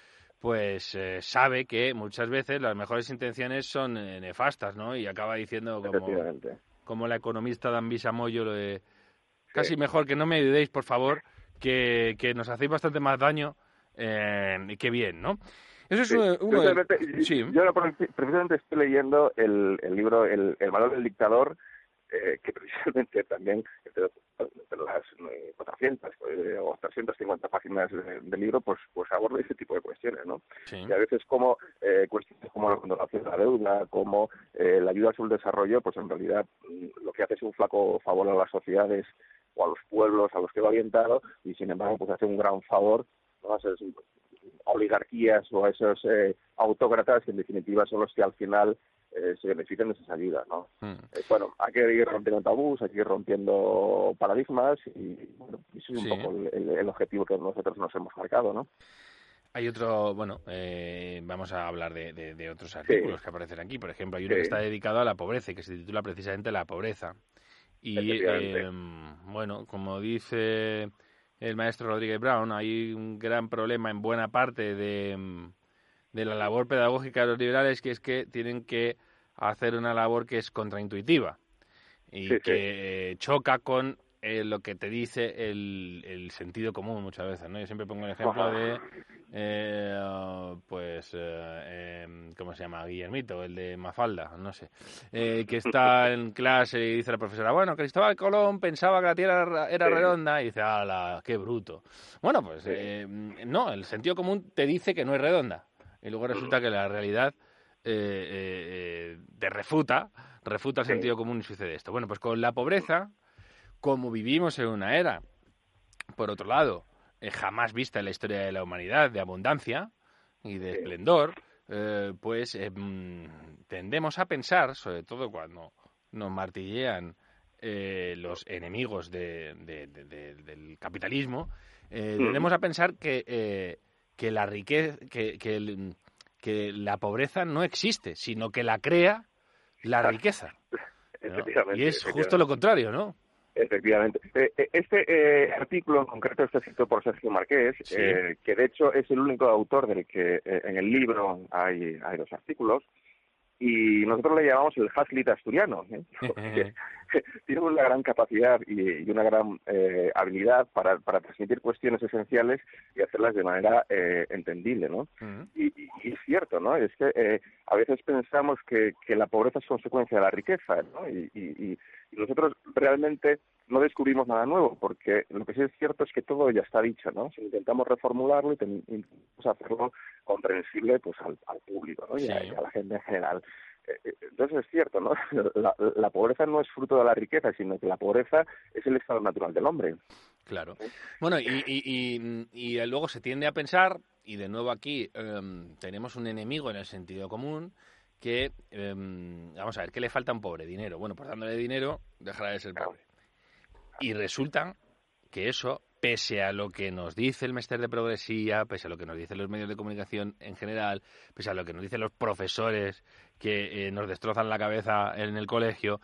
pues eh, sabe que muchas veces las mejores intenciones son eh, nefastas, ¿no? Y acaba diciendo como, Efectivamente. como la economista Dan Bisamoyo, lo de casi Sí. mejor que no me ayudéis, por favor, que, que nos hacéis bastante más daño eh, y que bien, ¿no? Eso es Sí. uno, uno de... Precisamente, Sí. Yo ahora pre- precisamente estoy leyendo el, el libro El, el valor del dictador, eh, que precisamente también, entre, entre las eh, cuatrocientas eh, o trescientas cincuenta páginas de- del libro, pues pues aborda ese tipo de cuestiones, ¿no? Sí. Y a veces como eh, cuestiones como la condonación de la deuda, como eh, la ayuda al desarrollo, pues en realidad mm, lo que hace es un flaco favor a las sociedades o a los pueblos a los que va orientado, y sin embargo pues hace un gran favor, ¿no?, a esas oligarquías o a esos eh, autócratas que en definitiva son los que al final eh, se benefician de esas ayudas, ¿no? Mm. Eh, bueno, hay que ir rompiendo tabús, hay que ir rompiendo paradigmas, y bueno, ese es Sí. un poco el, el objetivo que nosotros nos hemos marcado, ¿no? Hay otro, bueno, eh, vamos a hablar de, de, de otros artículos Sí. que aparecen aquí. Por ejemplo, hay uno Sí. que está dedicado a la pobreza y que se titula precisamente La pobreza. Y Efectivamente. eh, bueno, como dice el maestro Rodríguez Brown, hay un gran problema en buena parte de, de la labor pedagógica de los liberales, que es que tienen que hacer una labor que es contraintuitiva y Sí, sí. que eh, choca con eh, lo que te dice el, el sentido común muchas veces, ¿no? Yo siempre pongo el ejemplo Ajá. de, eh, pues, eh, eh, ¿cómo se llama? Guillermito, el de Mafalda, no sé, eh, que está en clase y dice la profesora, bueno, Cristóbal Colón pensaba que la Tierra era- era Sí. redonda, y dice, ¡ala, qué bruto! Bueno, pues, Sí. eh, no, el sentido común te dice que no es redonda, y luego resulta que la realidad eh, eh, eh, te refuta, refuta el Sí. sentido común y sucede esto. Bueno, pues con la pobreza, como vivimos en una era, por otro lado, eh, jamás vista en la historia de la humanidad, de abundancia y de esplendor, eh, pues eh, tendemos a pensar, sobre todo cuando nos martillean eh, los enemigos de, de, de, de, del capitalismo, eh, mm. tendemos a pensar que, eh, que la riqueza, que, que, el, que la pobreza no existe, sino que la crea la riqueza, ¿no? Y es justo lo contrario, ¿no? Efectivamente. Este eh, artículo en concreto está escrito por Sergio Marqués, ¿sí? eh, que de hecho es el único autor del que eh, en el libro hay, hay dos artículos, y nosotros le llamamos el Hazlitt asturiano, ¿eh? Porque tiene una gran capacidad y, y una gran eh, habilidad para, para transmitir cuestiones esenciales y hacerlas de manera eh, entendible, ¿no? Uh-huh. y, y, y es cierto, ¿no? Es que eh, a veces pensamos que, que la pobreza es consecuencia de la riqueza, ¿no? Y, y, y nosotros realmente no descubrimos nada nuevo, porque lo que sí es cierto es que todo ya está dicho, ¿no? Si intentamos reformularlo y intentamos hacerlo comprensible pues al, al público, ¿no? Sí. Y, a, y a la gente en general. Entonces es cierto, ¿no? La, la pobreza no es fruto de la riqueza, sino que la pobreza es el estado natural del hombre. Claro. Bueno, y, y, y, y luego se tiende a pensar, y de nuevo aquí um, tenemos un enemigo en el sentido común, que, um, vamos a ver, ¿qué le falta a un pobre? Dinero. Bueno, pues dándole dinero dejará de ser pobre. Y resulta que eso, pese a lo que nos dice el Mester de Progresía, pese a lo que nos dicen los medios de comunicación en general, pese a lo que nos dicen los profesores que eh, nos destrozan la cabeza en el colegio,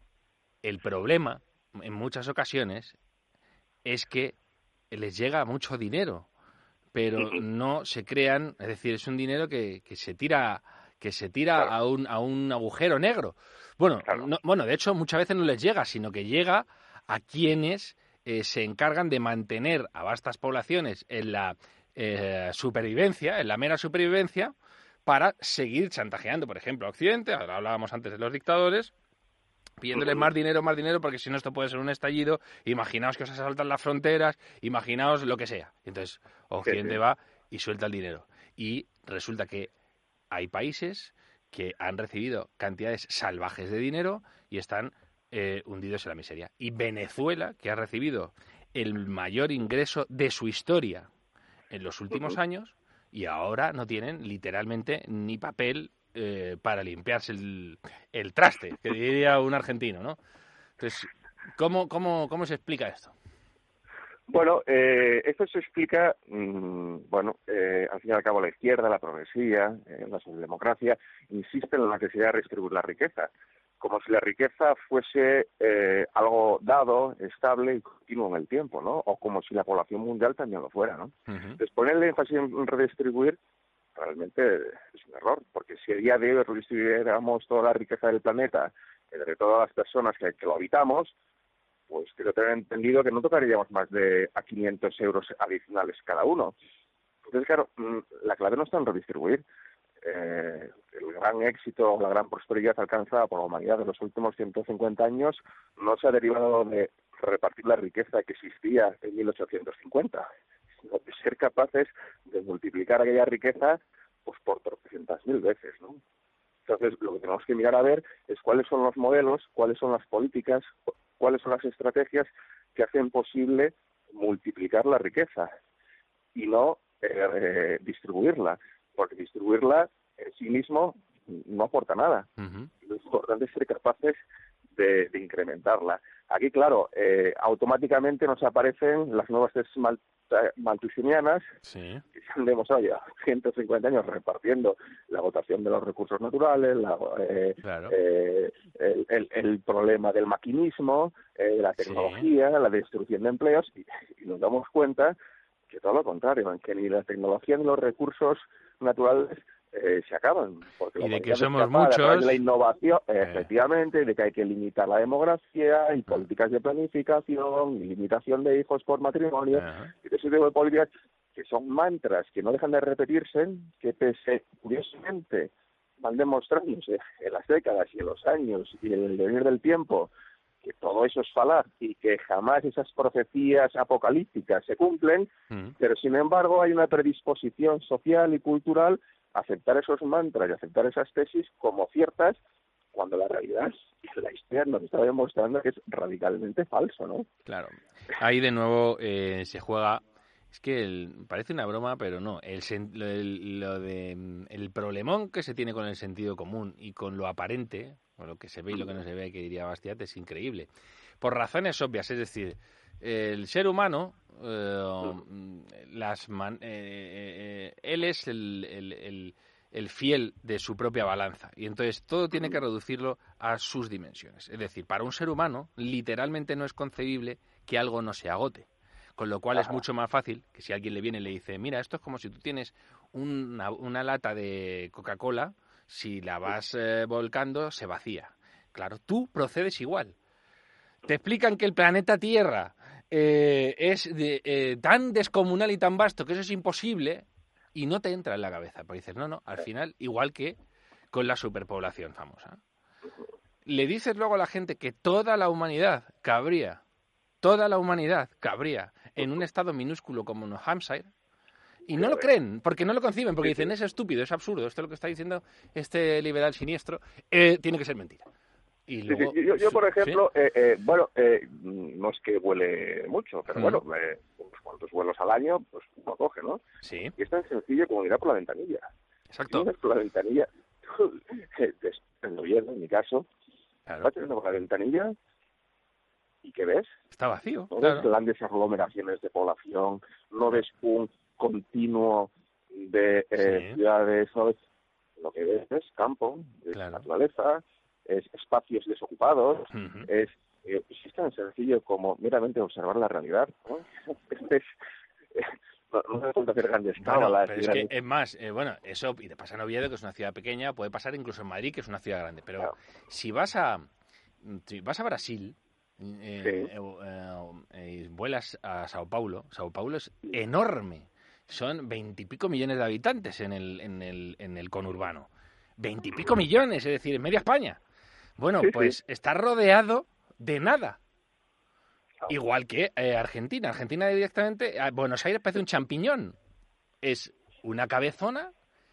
el problema, en muchas ocasiones, es que les llega mucho dinero, pero no se crean, es decir, es un dinero que, que se tira que se tira a un, a un agujero negro. Bueno, no, bueno, de hecho, muchas veces no les llega, sino que llega a quienes eh, se encargan de mantener a vastas poblaciones en la eh, supervivencia, en la mera supervivencia, para seguir chantajeando, por ejemplo, a Occidente. Ahora hablábamos antes de los dictadores, pidiéndoles más dinero, más dinero, porque si no esto puede ser un estallido. Imaginaos que os asaltan las fronteras, imaginaos lo que sea. Entonces, Occidente va y suelta el dinero. Y resulta que hay países que han recibido cantidades salvajes de dinero y están Eh, hundidos en la miseria. Y Venezuela, que ha recibido el mayor ingreso de su historia en los últimos uh-huh. años, y ahora no tienen literalmente ni papel eh, para limpiarse el, el traste, que diría un argentino, ¿no? Entonces, ¿cómo, cómo, cómo se explica esto? Bueno, eh, esto se explica, mmm, bueno, eh, al fin y al cabo la izquierda, la progresía, eh, la socialdemocracia, insisten en la necesidad de redistribuir la riqueza, como si la riqueza fuese eh, algo dado, estable y continuo en el tiempo, ¿no? O como si la población mundial también lo fuera, ¿no? Uh-huh. Entonces, ponerle énfasis en redistribuir realmente es un error, porque si a día de hoy redistribuyéramos toda la riqueza del planeta entre todas las personas que, que lo habitamos, pues quiero tener entendido que no tocaríamos más de a quinientos euros adicionales cada uno. Entonces, claro, la clave no está en redistribuir. Eh, el gran éxito, la gran prosperidad alcanzada por la humanidad en los últimos ciento cincuenta años no se ha derivado de repartir la riqueza que existía en mil ochocientos cincuenta, sino de ser capaces de multiplicar aquella riqueza pues por tropecientas mil veces, ¿no? Entonces, lo que tenemos que mirar a ver es cuáles son los modelos, cuáles son las políticas, cuáles son las estrategias que hacen posible multiplicar la riqueza y no eh, eh, distribuirla, porque distribuirla en sí mismo no aporta nada. Uh-huh. Lo importante es ser capaces de, de incrementarla. Aquí, claro, eh, automáticamente nos aparecen las nuevas tesis mal, malthusianas, sí, que se han demostrado ya ciento cincuenta años repartiendo la agotación de los recursos naturales, la, eh, claro. eh, el, el, el problema del maquinismo, eh, la tecnología, sí, la destrucción de empleos, y, y nos damos cuenta que todo lo contrario, que ni la tecnología ni los recursos naturales eh, se acaban. Porque y de que somos muchos. De la innovación, eh. efectivamente, de que hay que limitar la demografía, y uh-huh. políticas de planificación, y limitación de hijos por matrimonio, uh-huh. y ese tipo de políticas que son mantras que no dejan de repetirse, que pese, curiosamente, van demostrándose en las décadas y en los años y en el devenir del tiempo, que todo eso es falaz y que jamás esas profecías apocalípticas se cumplen, mm. pero sin embargo hay una predisposición social y cultural a aceptar esos mantras y aceptar esas tesis como ciertas cuando la realidad y la historia nos está demostrando que es radicalmente falso, ¿no? Claro. Ahí de nuevo eh, se juega... Es que el, parece una broma, pero no. El, lo, el, lo de el problemón que se tiene con el sentido común y con lo aparente, con lo que se ve y lo que no se ve, que diría Bastiat, es increíble. Por razones obvias, es decir, el ser humano, eh, las man, eh, eh, él es el, el, el, el fiel de su propia balanza. Y entonces todo tiene que reducirlo a sus dimensiones. Es decir, para un ser humano, literalmente no es concebible que algo no se agote. Con lo cual es mucho más fácil que si alguien le viene y le dice, mira, esto es como si tú tienes una, una lata de Coca-Cola, si la vas eh, volcando, se vacía. Claro, tú procedes igual. Te explican que el planeta Tierra eh, es de, eh, tan descomunal y tan vasto que eso es imposible y no te entra en la cabeza. Pues dices, no, no, al final, igual que con la superpoblación famosa. Le dices luego a la gente que toda la humanidad cabría Toda la humanidad cabría en un estado minúsculo como New Hampshire y no lo creen, porque no lo conciben, porque dicen, es estúpido, es absurdo, esto es lo que está diciendo este liberal siniestro, eh, tiene que ser mentira. Y luego, sí, sí. Yo, yo, por ejemplo, ¿sí? eh, eh, bueno, eh, no es que huele mucho, pero mm. bueno, eh, unos cuantos vuelos al año, pues uno coge, ¿no? Sí. Y es tan sencillo como mirar por la ventanilla. Exacto. Si miras por la ventanilla, tú, en Oviedo, en mi caso, claro. vas mirando por la ventanilla y ¿qué ves? Está vacío. No claro. ves grandes aglomeraciones de población, no ves un continuo de eh, sí. ciudades, no ves, lo que ves es campo, es claro. naturaleza, es espacios desocupados, uh-huh. es, eh, es tan sencillo como meramente observar la realidad, ¿no? es, eh, no, no hace falta hacer grandes cábalas. Bueno, pero es que es más, eh, bueno, eso y te pasa en Oviedo, que es una ciudad pequeña, puede pasar incluso en Madrid, que es una ciudad grande, pero claro. si vas a si vas a Brasil, Eh, sí. eh, eh, eh, vuelas a Sao Paulo. Sao Paulo es enorme. Son veintipico millones de habitantes en el, en el, en el conurbano. Veintipico millones, es decir, en media España. Bueno, sí, pues sí. está rodeado de nada. Igual que eh, Argentina. Argentina directamente, a Buenos Aires parece un champiñón. Es una cabezona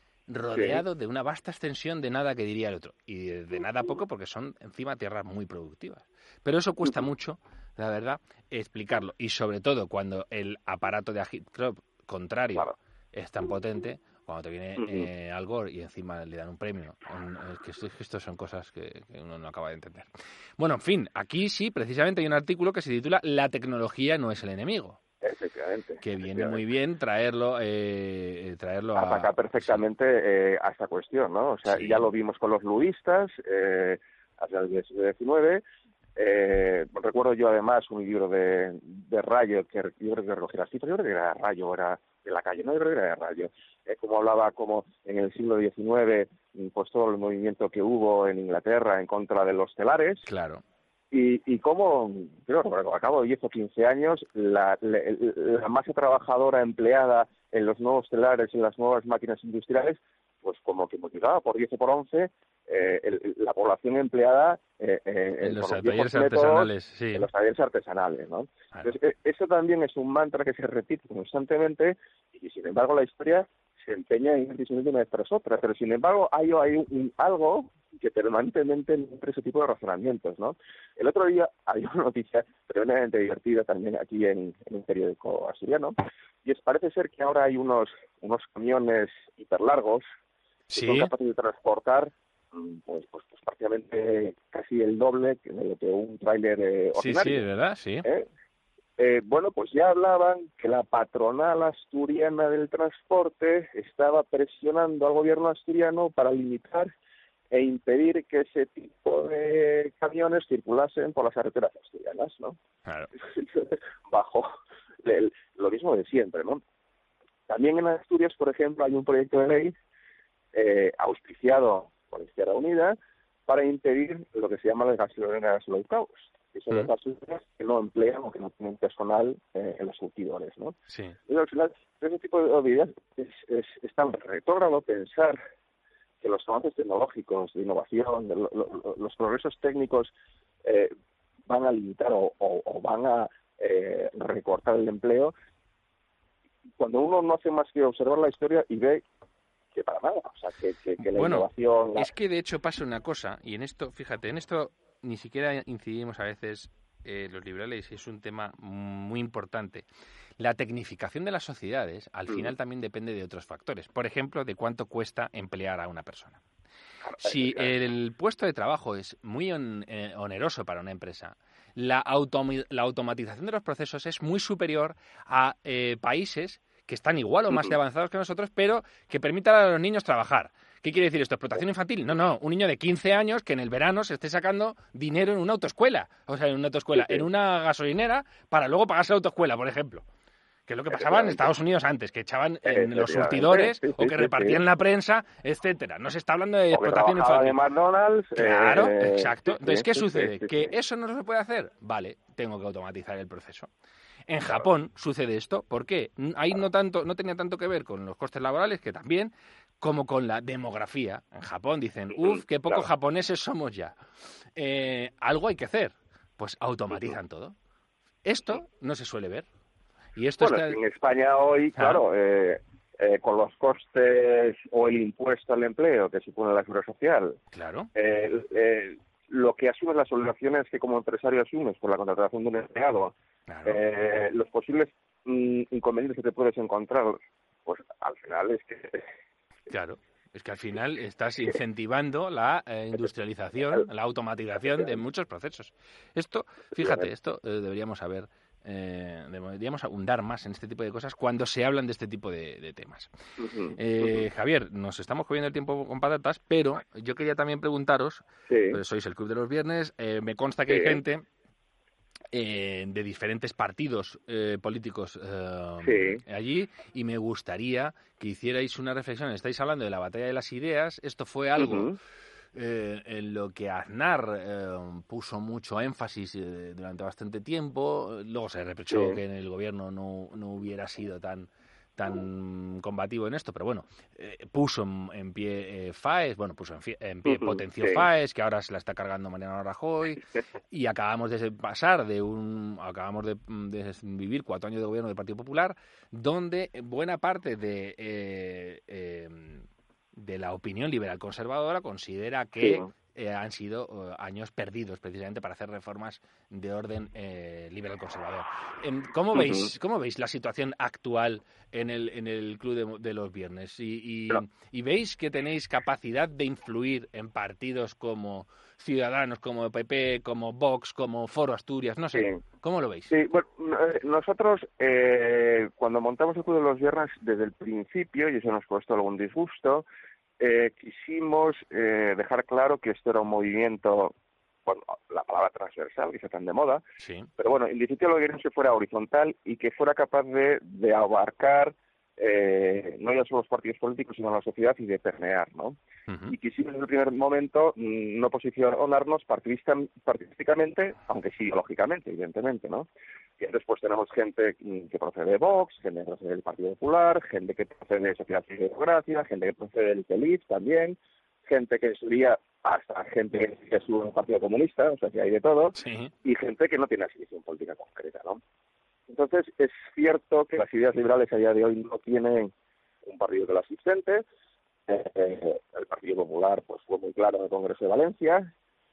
rodeado sí. de una vasta extensión de nada, que diría el otro. Y de, de nada poco, porque son encima tierras muy productivas. Pero eso cuesta mucho, la verdad, explicarlo. Y sobre todo cuando el aparato de agitprop contrario claro. es tan potente, cuando te viene eh, Al Gore y encima le dan un premio. Un, es que esto, esto son cosas que, que uno no acaba de entender. Bueno, en fin, aquí sí, precisamente hay un artículo que se titula La tecnología no es el enemigo. Efectivamente. Que viene muy bien traerlo eh, traerlo a... Ataca perfectamente sí. eh, a esta cuestión, ¿no? O sea, sí. ya lo vimos con los luistas eh, hacia el siglo diecinueve. Eh, recuerdo yo además un libro de, de Rayo, que yo creo que recogía las cifras, yo creo que era Rayo, era de la calle, no, yo creo que era de Rayo, eh, como hablaba como en el siglo diecinueve, pues todo el movimiento que hubo en Inglaterra en contra de los telares. Claro. Y, y cómo, creo que a cabo de diez o quince años, la, la, la masa trabajadora empleada en los nuevos telares, en las nuevas máquinas industriales, pues como que multiplicaba por diez o por once eh, el, la población empleada eh, eh, en los los talleres artesanales, sí. en los talleres artesanales, ¿no? Claro. Entonces, eso también es un mantra que se repite constantemente y, sin embargo, la historia se empeña en ir disminuyendo una vez tras otra, pero sin embargo hay, hay un, algo que permanentemente nutre ese tipo de razonamientos, ¿no? El otro día había una noticia tremendamente divertida también aquí en, en un periódico asturiano, y es parece ser que ahora hay unos unos camiones hiperlargos que ¿sí? son capaces de transportar pues, pues, pues prácticamente casi el doble que de lo que un tráiler eh, ordinario. Sí, sí, ¿verdad? Sí. ¿Eh? Eh, bueno, pues ya hablaban que la patronal asturiana del transporte estaba presionando al gobierno asturiano para limitar e impedir que ese tipo de camiones circulasen por las carreteras asturianas, ¿no? Claro. Bajo el, lo mismo de siempre, ¿no? También en Asturias, por ejemplo, hay un proyecto de ley eh, auspiciado por Izquierda Unida para impedir lo que se llama las gasolineras low cost, que son mm. las gasolineras que no emplean o que no tienen personal eh, en los surtidores, ¿no? Sí. Y al final, ese tipo de ideas es, es, es tan retrógrado pensar que los avances tecnológicos, de innovación, de lo, lo, los progresos técnicos eh, van a limitar o, o, o van a eh, recortar el empleo, cuando uno no hace más que observar la historia y ve que que para nada. O sea, que, que, que la bueno, innovación... La... es que de hecho pasa una cosa, y en esto, fíjate, en esto ni siquiera incidimos a veces eh, los liberales, y es un tema muy importante. La tecnificación de las sociedades, al final, también depende de otros factores. Por ejemplo, de cuánto cuesta emplear a una persona. Si el puesto de trabajo es muy on, eh, oneroso para una empresa, la, autom la automatización de los procesos es muy superior a eh, países que están igual o más de avanzados que nosotros, pero que permitan a los niños trabajar. ¿Qué quiere decir esto? ¿Explotación infantil? No, no. Un niño de quince años que en el verano se esté sacando dinero en una autoescuela. O sea, en una autoescuela, en una gasolinera, para luego pagarse la autoescuela, por ejemplo. Que es lo que pasaba en Estados Unidos antes, que echaban en los surtidores sí, sí, o que sí, repartían sí. la prensa, etcétera. No se está hablando de explotación infantil. De McDonald's. Claro, eh, exacto. Entonces, ¿qué sí, sucede? Sí, sí, ¿Que sí. eso no se puede hacer? Vale, tengo que automatizar el proceso. En claro. Japón sucede esto. ¿Por qué? Ahí no tanto, no tenía tanto que ver con los costes laborales, que también, como con la demografía. En Japón dicen, uff, qué pocos claro. japoneses somos ya. Eh, algo hay que hacer. Pues automatizan todo. Esto no se suele ver. Y esto bueno, está... en España hoy, claro, ah. eh, eh, con los costes o el impuesto al empleo que supone la seguridad social, claro. eh, eh, lo que asumes, las obligaciones que como empresario asumes por la contratación de un empleado, claro. eh, los posibles mm, inconvenientes que te puedes encontrar, pues al final es que... Claro. Es que al final estás incentivando la eh, industrialización, la automatización de muchos procesos. Esto, fíjate, esto eh, deberíamos saber... Eh, deberíamos abundar más en este tipo de cosas cuando se hablan de este tipo de, de temas. Uh-huh, eh, uh-huh. Javier, nos estamos comiendo el tiempo con patatas, pero yo quería también preguntaros, sí. pues sois el Club de los Viernes, eh, me consta que sí. hay gente eh, de diferentes partidos eh, políticos eh, sí. allí, y me gustaría que hicierais una reflexión. Estáis hablando de la batalla de las ideas, esto fue algo... Uh-huh. Eh, en lo que Aznar eh, puso mucho énfasis eh, durante bastante tiempo. Luego se reprochó sí. que en el gobierno no, no hubiera sido tan tan combativo en esto, pero bueno, eh, puso en, en pie eh, FAES, bueno, puso en, en pie, uh-huh, potenció sí. FAES, que ahora se la está cargando Mariano Rajoy, y acabamos de pasar de un, acabamos de, de vivir cuatro años de gobierno del Partido Popular, donde buena parte de eh, eh, de la opinión liberal conservadora considera que sí. eh, han sido uh, años perdidos precisamente para hacer reformas de orden eh, liberal conservador. ¿Cómo veis, uh-huh. ¿Cómo veis la situación actual en el, en el Club de, de los Viernes? ¿Y, y, no. ¿Y veis que tenéis capacidad de influir en partidos como Ciudadanos, como P P, como Vox, como Foro Asturias? No sé, sí. ¿Cómo lo veis? Sí, bueno, nosotros eh, cuando montamos el Club de los Viernes desde el principio, y eso nos costó algún disgusto, Eh, quisimos eh, dejar claro que esto era un movimiento, bueno, la palabra transversal, que está tan de moda, sí. pero bueno, en definitiva lo que queríamos que fuera horizontal y que fuera capaz de, de abarcar eh, no ya solo los partidos políticos, sino la sociedad y de permear, ¿no? Uh-huh. Y quisimos en el primer momento no posicionarnos partidísticamente, aunque sí ideológicamente, evidentemente, ¿no? Y entonces pues tenemos gente que procede de Vox, gente que procede del Partido Popular, gente que procede de Sociedad y Democracia, gente que procede del P E L I F también, gente que sería hasta gente que estuvo en el Partido Comunista, o sea que hay de todo, sí. y gente que no tiene asignación política concreta, ¿no? Entonces es cierto que las ideas liberales a día de hoy no tienen un partido que lo asistente. Eh, el Partido Popular pues fue muy claro en el Congreso de Valencia,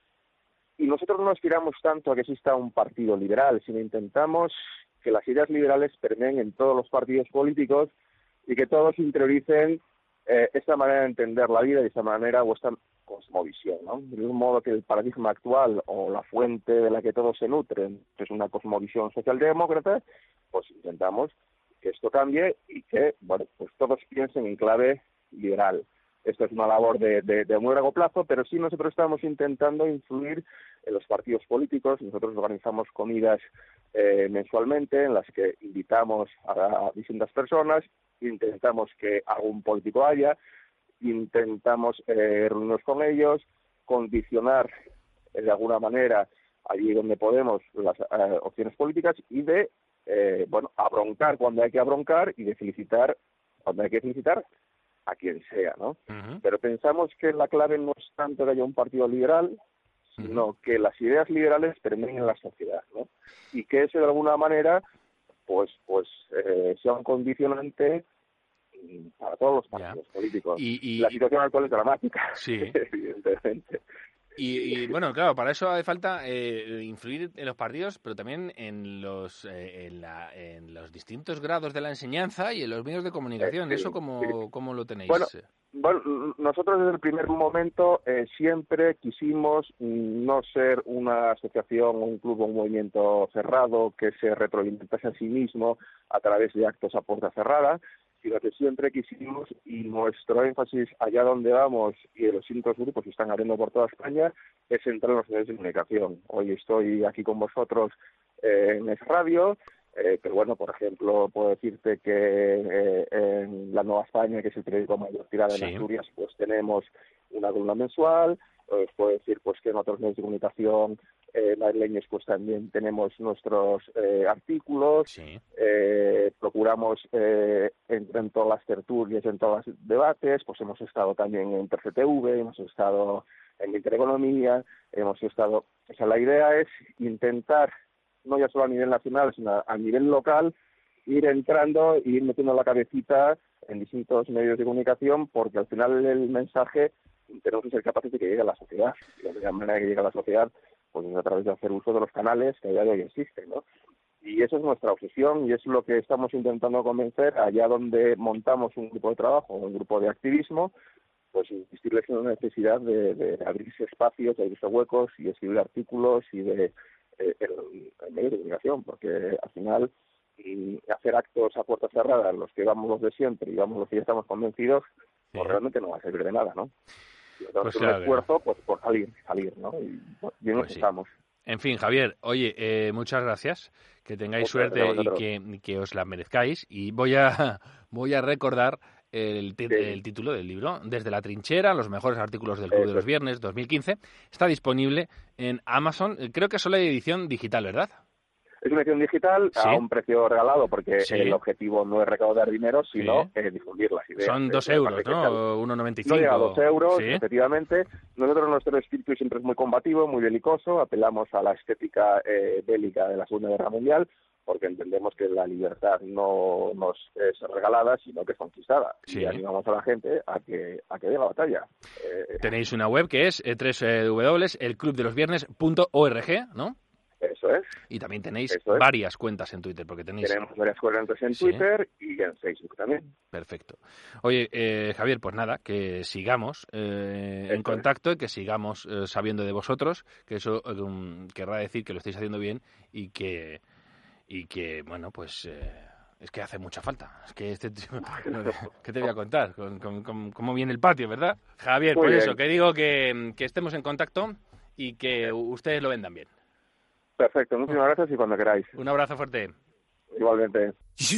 y nosotros no aspiramos tanto a que exista un partido liberal, sino intentamos que las ideas liberales permeen en todos los partidos políticos y que todos interioricen eh, esta manera de entender la vida y esta manera o esta cosmovisión, ¿no? De un modo que el paradigma actual o la fuente de la que todos se nutren, que es una cosmovisión socialdemócrata, pues intentamos que esto cambie y que, bueno, pues todos piensen en clave liberal. Esto es una labor de, de, de muy largo plazo, pero sí nosotros estamos intentando influir en los partidos políticos. Nosotros organizamos comidas eh, mensualmente en las que invitamos a, a distintas personas, intentamos que algún político haya, intentamos eh, reunirnos con ellos, condicionar eh, de alguna manera allí donde podemos las eh, opciones políticas y de, eh, bueno, abroncar cuando hay que abroncar y de felicitar cuando hay que felicitar a quien sea, ¿no? Uh-huh. Pero pensamos que la clave no es tanto que haya un partido liberal, sino uh-huh. que las ideas liberales permeen en la sociedad, ¿no? Y que eso de alguna manera, pues, pues eh, sea un condicionante para todos los partidos ya. políticos. Y, y, la situación actual es dramática, sí. evidentemente. Y, y bueno, claro, para eso hace falta eh, influir en los partidos, pero también en los eh, en, la, en los distintos grados de la enseñanza y en los medios de comunicación. Eh, sí, ¿Eso cómo, sí. cómo lo tenéis? Bueno, bueno, nosotros desde el primer momento eh, siempre quisimos no ser una asociación, un club o un movimiento cerrado que se retroalimentase a sí mismo a través de actos a puerta cerrada, sino que siempre quisimos, y nuestro énfasis allá donde vamos y en los distintos grupos que están abriendo por toda España, es entrar en los medios de comunicación. Hoy estoy aquí con vosotros eh, en Es Radio, eh, pero bueno, por ejemplo, puedo decirte que eh, en La Nueva España, que es el periódico mayor tirada en sí. Asturias, pues tenemos una columna mensual. Os puedo decir pues que en otros medios de comunicación eh, madrileños pues también tenemos nuestros eh, artículos, sí. eh, procuramos eh, en, en todas las tertulias, en todos los debates, pues hemos estado también en T C T V, hemos estado en Intereconomía, hemos estado... O sea, la idea es intentar, no ya solo a nivel nacional, sino a nivel local, ir entrando y ir metiendo la cabecita en distintos medios de comunicación, porque al final el mensaje tenemos que ser capaces de que llegue a la sociedad. Y la única manera de que llegue a la sociedad pues es a través de hacer uso de los canales que a día de hoy existen, ¿no? Y esa es nuestra obsesión y es lo que estamos intentando convencer allá donde montamos un grupo de trabajo, un grupo de activismo, pues insistirles en la necesidad de, de abrirse espacios, de abrirse huecos y escribir artículos y de eh, en, en medios de comunicación, porque al final y hacer actos a puertas cerradas, los que vamos los de siempre y vamos los que ya estamos convencidos, pues sí. realmente no va a servir de nada, ¿no? Pues un claro, esfuerzo pues por salir, salir, ¿no? Y pues, bien pues nos estamos. Sí. En fin, Javier, oye, eh, muchas gracias, que tengáis muchas suerte y que, que os la merezcáis. Y voy a voy a recordar el, sí. el título del libro, Desde la trinchera, los mejores artículos del Club Eso. de los Viernes, dos mil quince. Está disponible en Amazon, creo que solo hay edición digital, ¿verdad? Es una edición digital ¿Sí? a un precio regalado, porque ¿Sí? el objetivo no es recaudar dinero, sino ¿Sí? eh, difundir las ideas. Son dos euros, ¿no? uno noventa y cinco. No llega a dos euros, ¿Sí? efectivamente. Nosotros, nuestro espíritu siempre es muy combativo, muy belicoso. Apelamos a la estética eh, bélica de la Segunda Guerra Mundial, porque entendemos que la libertad no nos es regalada, sino que es conquistada. Sí. Y animamos a la gente a que a que dé la batalla. Eh, Tenéis una web que es doble u doble u doble u punto el club de los viernes punto org, ¿no? Eso es. Y también tenéis es. varias cuentas en Twitter, porque tenéis... Tenemos varias cuentas en Twitter ¿Sí? y en Facebook también. Perfecto. Oye, eh, Javier, pues nada, que sigamos eh, en contacto y que sigamos eh, sabiendo de vosotros, que eso um, querrá decir que lo estáis haciendo bien y que, y que bueno, pues... Eh, es que hace mucha falta. Es que este tío... ¿Qué te voy a contar? Con, con, con, ¿Cómo viene el patio, verdad? Javier, Muy pues bien. eso, que digo que, que estemos en contacto y que ustedes lo vendan bien. Perfecto, muchísimas gracias y cuando queráis. Un abrazo fuerte. Igualmente.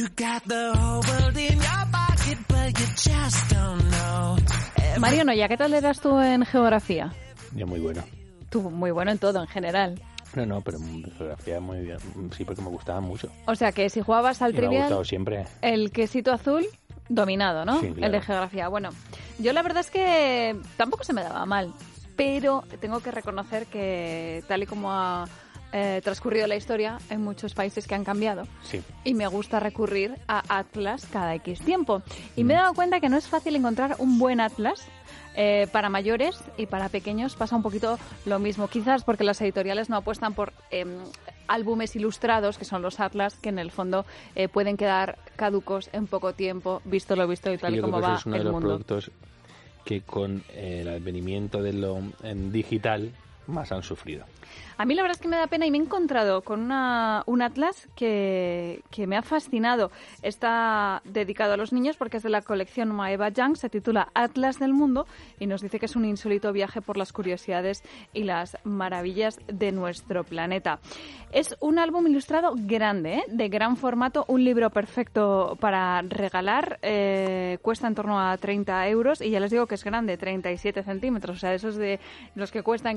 Mario Noya, ¿qué tal le das tú en geografía? Yo muy bueno. Tú muy bueno en todo, en general. No, no, pero en geografía muy bien. Sí, porque me gustaba mucho. O sea, que si jugabas al y trivial... me ha gustado siempre. El quesito azul... dominado, ¿no? Sí, claro. El de geografía. Bueno, yo la verdad es que tampoco se me daba mal, pero tengo que reconocer que tal y como ha eh, transcurrido la historia, hay muchos países que han cambiado. Sí. Y me gusta recurrir a atlas cada X tiempo. Y mm. me he dado cuenta que no es fácil encontrar un buen atlas. Eh, para mayores y para pequeños pasa un poquito lo mismo. Quizás porque las editoriales no apuestan por eh, álbumes ilustrados, que son los atlas, que en el fondo eh, pueden quedar caducos en poco tiempo, visto lo visto y tal y como va el mundo. Yo creo que es uno de los productos que con el advenimiento de lo en digital más han sufrido. A mí la verdad es que me da pena y me he encontrado con una, un atlas que, que me ha fascinado. Está dedicado a los niños porque es de la colección Maeva Young, se titula Atlas del Mundo y nos dice que es un insólito viaje por las curiosidades y las maravillas de nuestro planeta. Es un álbum ilustrado grande, ¿eh? De gran formato, un libro perfecto para regalar, eh, cuesta en torno a treinta euros y ya les digo que es grande, treinta y siete centímetros, o sea, esos de los que cuesta encajar en la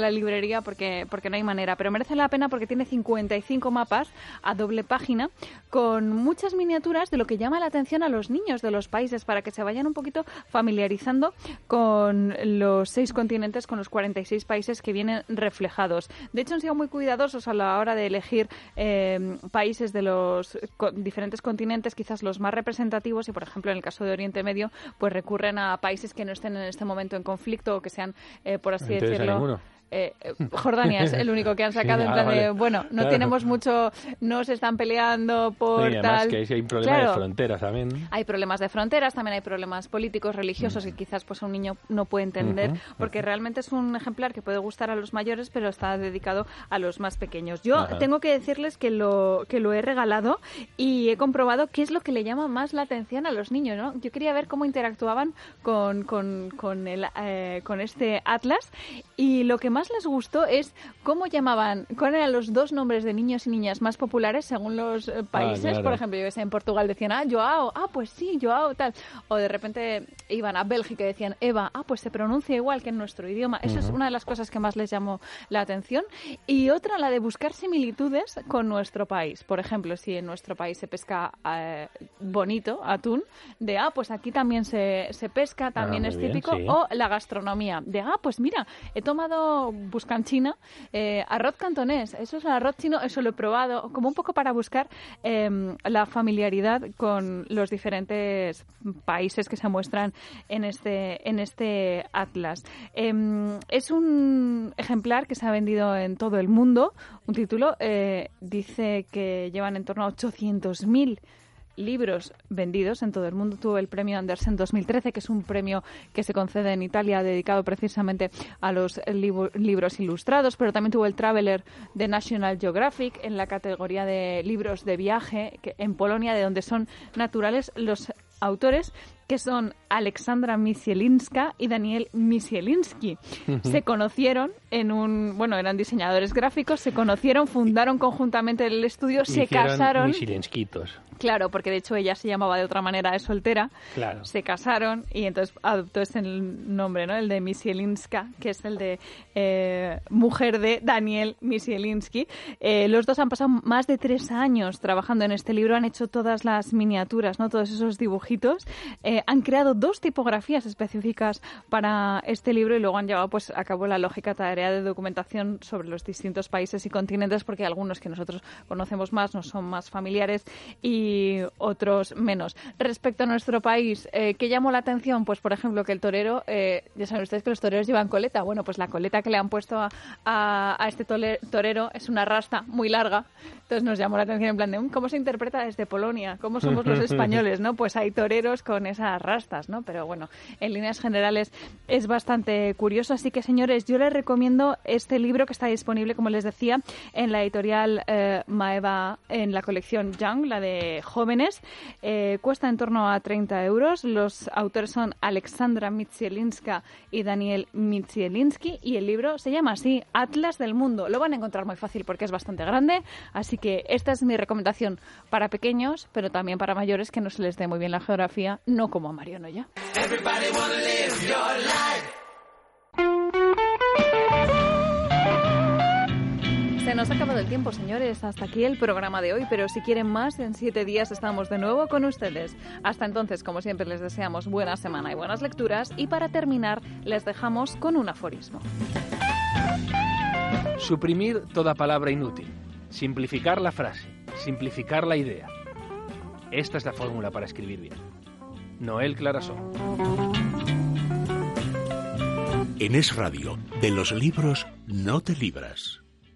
la librería porque, porque no hay manera, pero merece la pena porque tiene cincuenta y cinco mapas a doble página con muchas miniaturas de lo que llama la atención a los niños de los países para que se vayan un poquito familiarizando con los seis continentes, con los cuarenta y seis países que vienen reflejados. De hecho, han sido muy cuidadosos a la hora de elegir eh, países de los co- diferentes continentes, quizás los más representativos, y por ejemplo en el caso de Oriente Medio, pues recurren a países que no estén en este momento en conflicto o que sean, eh, por así Entonces, decirlo... ninguno. Eh, Jordania es el único que han sacado Sí, en ah, plan de, vale. bueno, no Claro. tenemos mucho, no se están peleando por Y además tal... que hay problemas Claro. de fronteras también. Hay problemas de fronteras, también hay problemas políticos, religiosos que quizás pues un niño no puede entender, Ujú, porque realmente es un ejemplar que puede gustar a los mayores, pero está dedicado a los más pequeños. Yo Ajá. tengo que decirles que lo que lo he regalado y he comprobado qué es lo que le llama más la atención a los niños, ¿no? Yo quería ver cómo interactuaban con, con, con, el, eh, con este atlas, y lo que más les gustó es cómo llamaban, cuáles eran los dos nombres de niños y niñas más populares según los eh, países. Ah, claro. Por ejemplo, yo que sé, en Portugal decían, ah, Joao, ah, pues sí, Joao, tal. O de repente iban a Bélgica y decían, Eva, ah, pues se pronuncia igual que en nuestro idioma. Eso es una de las cosas que más les llamó la atención. Y otra, la de buscar similitudes con nuestro país. Por ejemplo, si en nuestro país se pesca eh, bonito, atún, de, ah, pues aquí también se, se pesca, también Ah, es muy bien, típico. sí. O la gastronomía, de, ah, pues mira, he tomado, buscan China, eh, arroz cantonés, eso es el arroz chino, eso lo he probado, como un poco para buscar eh, la familiaridad con los diferentes países que se muestran en este, en este atlas. Eh, es un ejemplar que se ha vendido en todo el mundo, un título, eh, dice que llevan en torno a ochocientos mil libros vendidos en todo el mundo. Tuvo el premio Andersen dos mil trece, que es un premio que se concede en Italia dedicado precisamente a los libu- libros ilustrados, pero también tuvo el Traveler de National Geographic en la categoría de libros de viaje, que en Polonia, de donde son naturales los autores, que son Aleksandra Misielinska y Daniel Misielinski. Se conocieron en un... Bueno, eran diseñadores gráficos, se conocieron, fundaron conjuntamente el estudio, se Hicieron casaron... mis silenquitos. Claro, porque de hecho ella se llamaba de otra manera, de soltera. Claro. Se casaron y entonces adoptó ese nombre, ¿no? El de Misielinska, que es el de eh, mujer de Daniel Misielinski. Eh, los dos han pasado más de tres años trabajando en este libro, han hecho todas las miniaturas, ¿no? Todos esos dibujitos. Eh, han creado dos tipografías específicas para este libro y luego han llevado pues a cabo la lógica tarea de documentación sobre los distintos países y continentes, porque algunos que nosotros conocemos más nos son más familiares y y otros menos. Respecto a nuestro país, eh, ¿qué llamó la atención? Pues, por ejemplo, que el torero, eh, ya saben ustedes que los toreros llevan coleta. Bueno, pues la coleta que le han puesto a, a, a este tole, torero es una rasta muy larga. Entonces nos llamó la atención en plan de, ¿cómo se interpreta desde Polonia? ¿Cómo somos los españoles? ¿No? Pues hay toreros con esas rastas, ¿no? Pero bueno, en líneas generales es bastante curioso. Así que, señores, yo les recomiendo este libro que está disponible, como les decía, en la editorial eh, Maeva, en la colección Young, la de jóvenes. Eh, cuesta en torno a treinta euros. Los autores son Aleksandra Misielinska y Daniel Misielinski y el libro se llama así, Atlas del Mundo. Lo van a encontrar muy fácil porque es bastante grande, así que esta es mi recomendación para pequeños, pero también para mayores que no se les dé muy bien la geografía, no como a Mario Noya. Se nos ha acabado el tiempo, señores. Hasta aquí el programa de hoy, pero si quieren más, en siete días estamos de nuevo con ustedes. Hasta entonces, como siempre, les deseamos buena semana y buenas lecturas. Y para terminar, les dejamos con un aforismo. Suprimir toda palabra inútil. Simplificar la frase. Simplificar la idea. Esta es la fórmula para escribir bien. Noel Clarasó. En Es Radio, de los libros no te libras.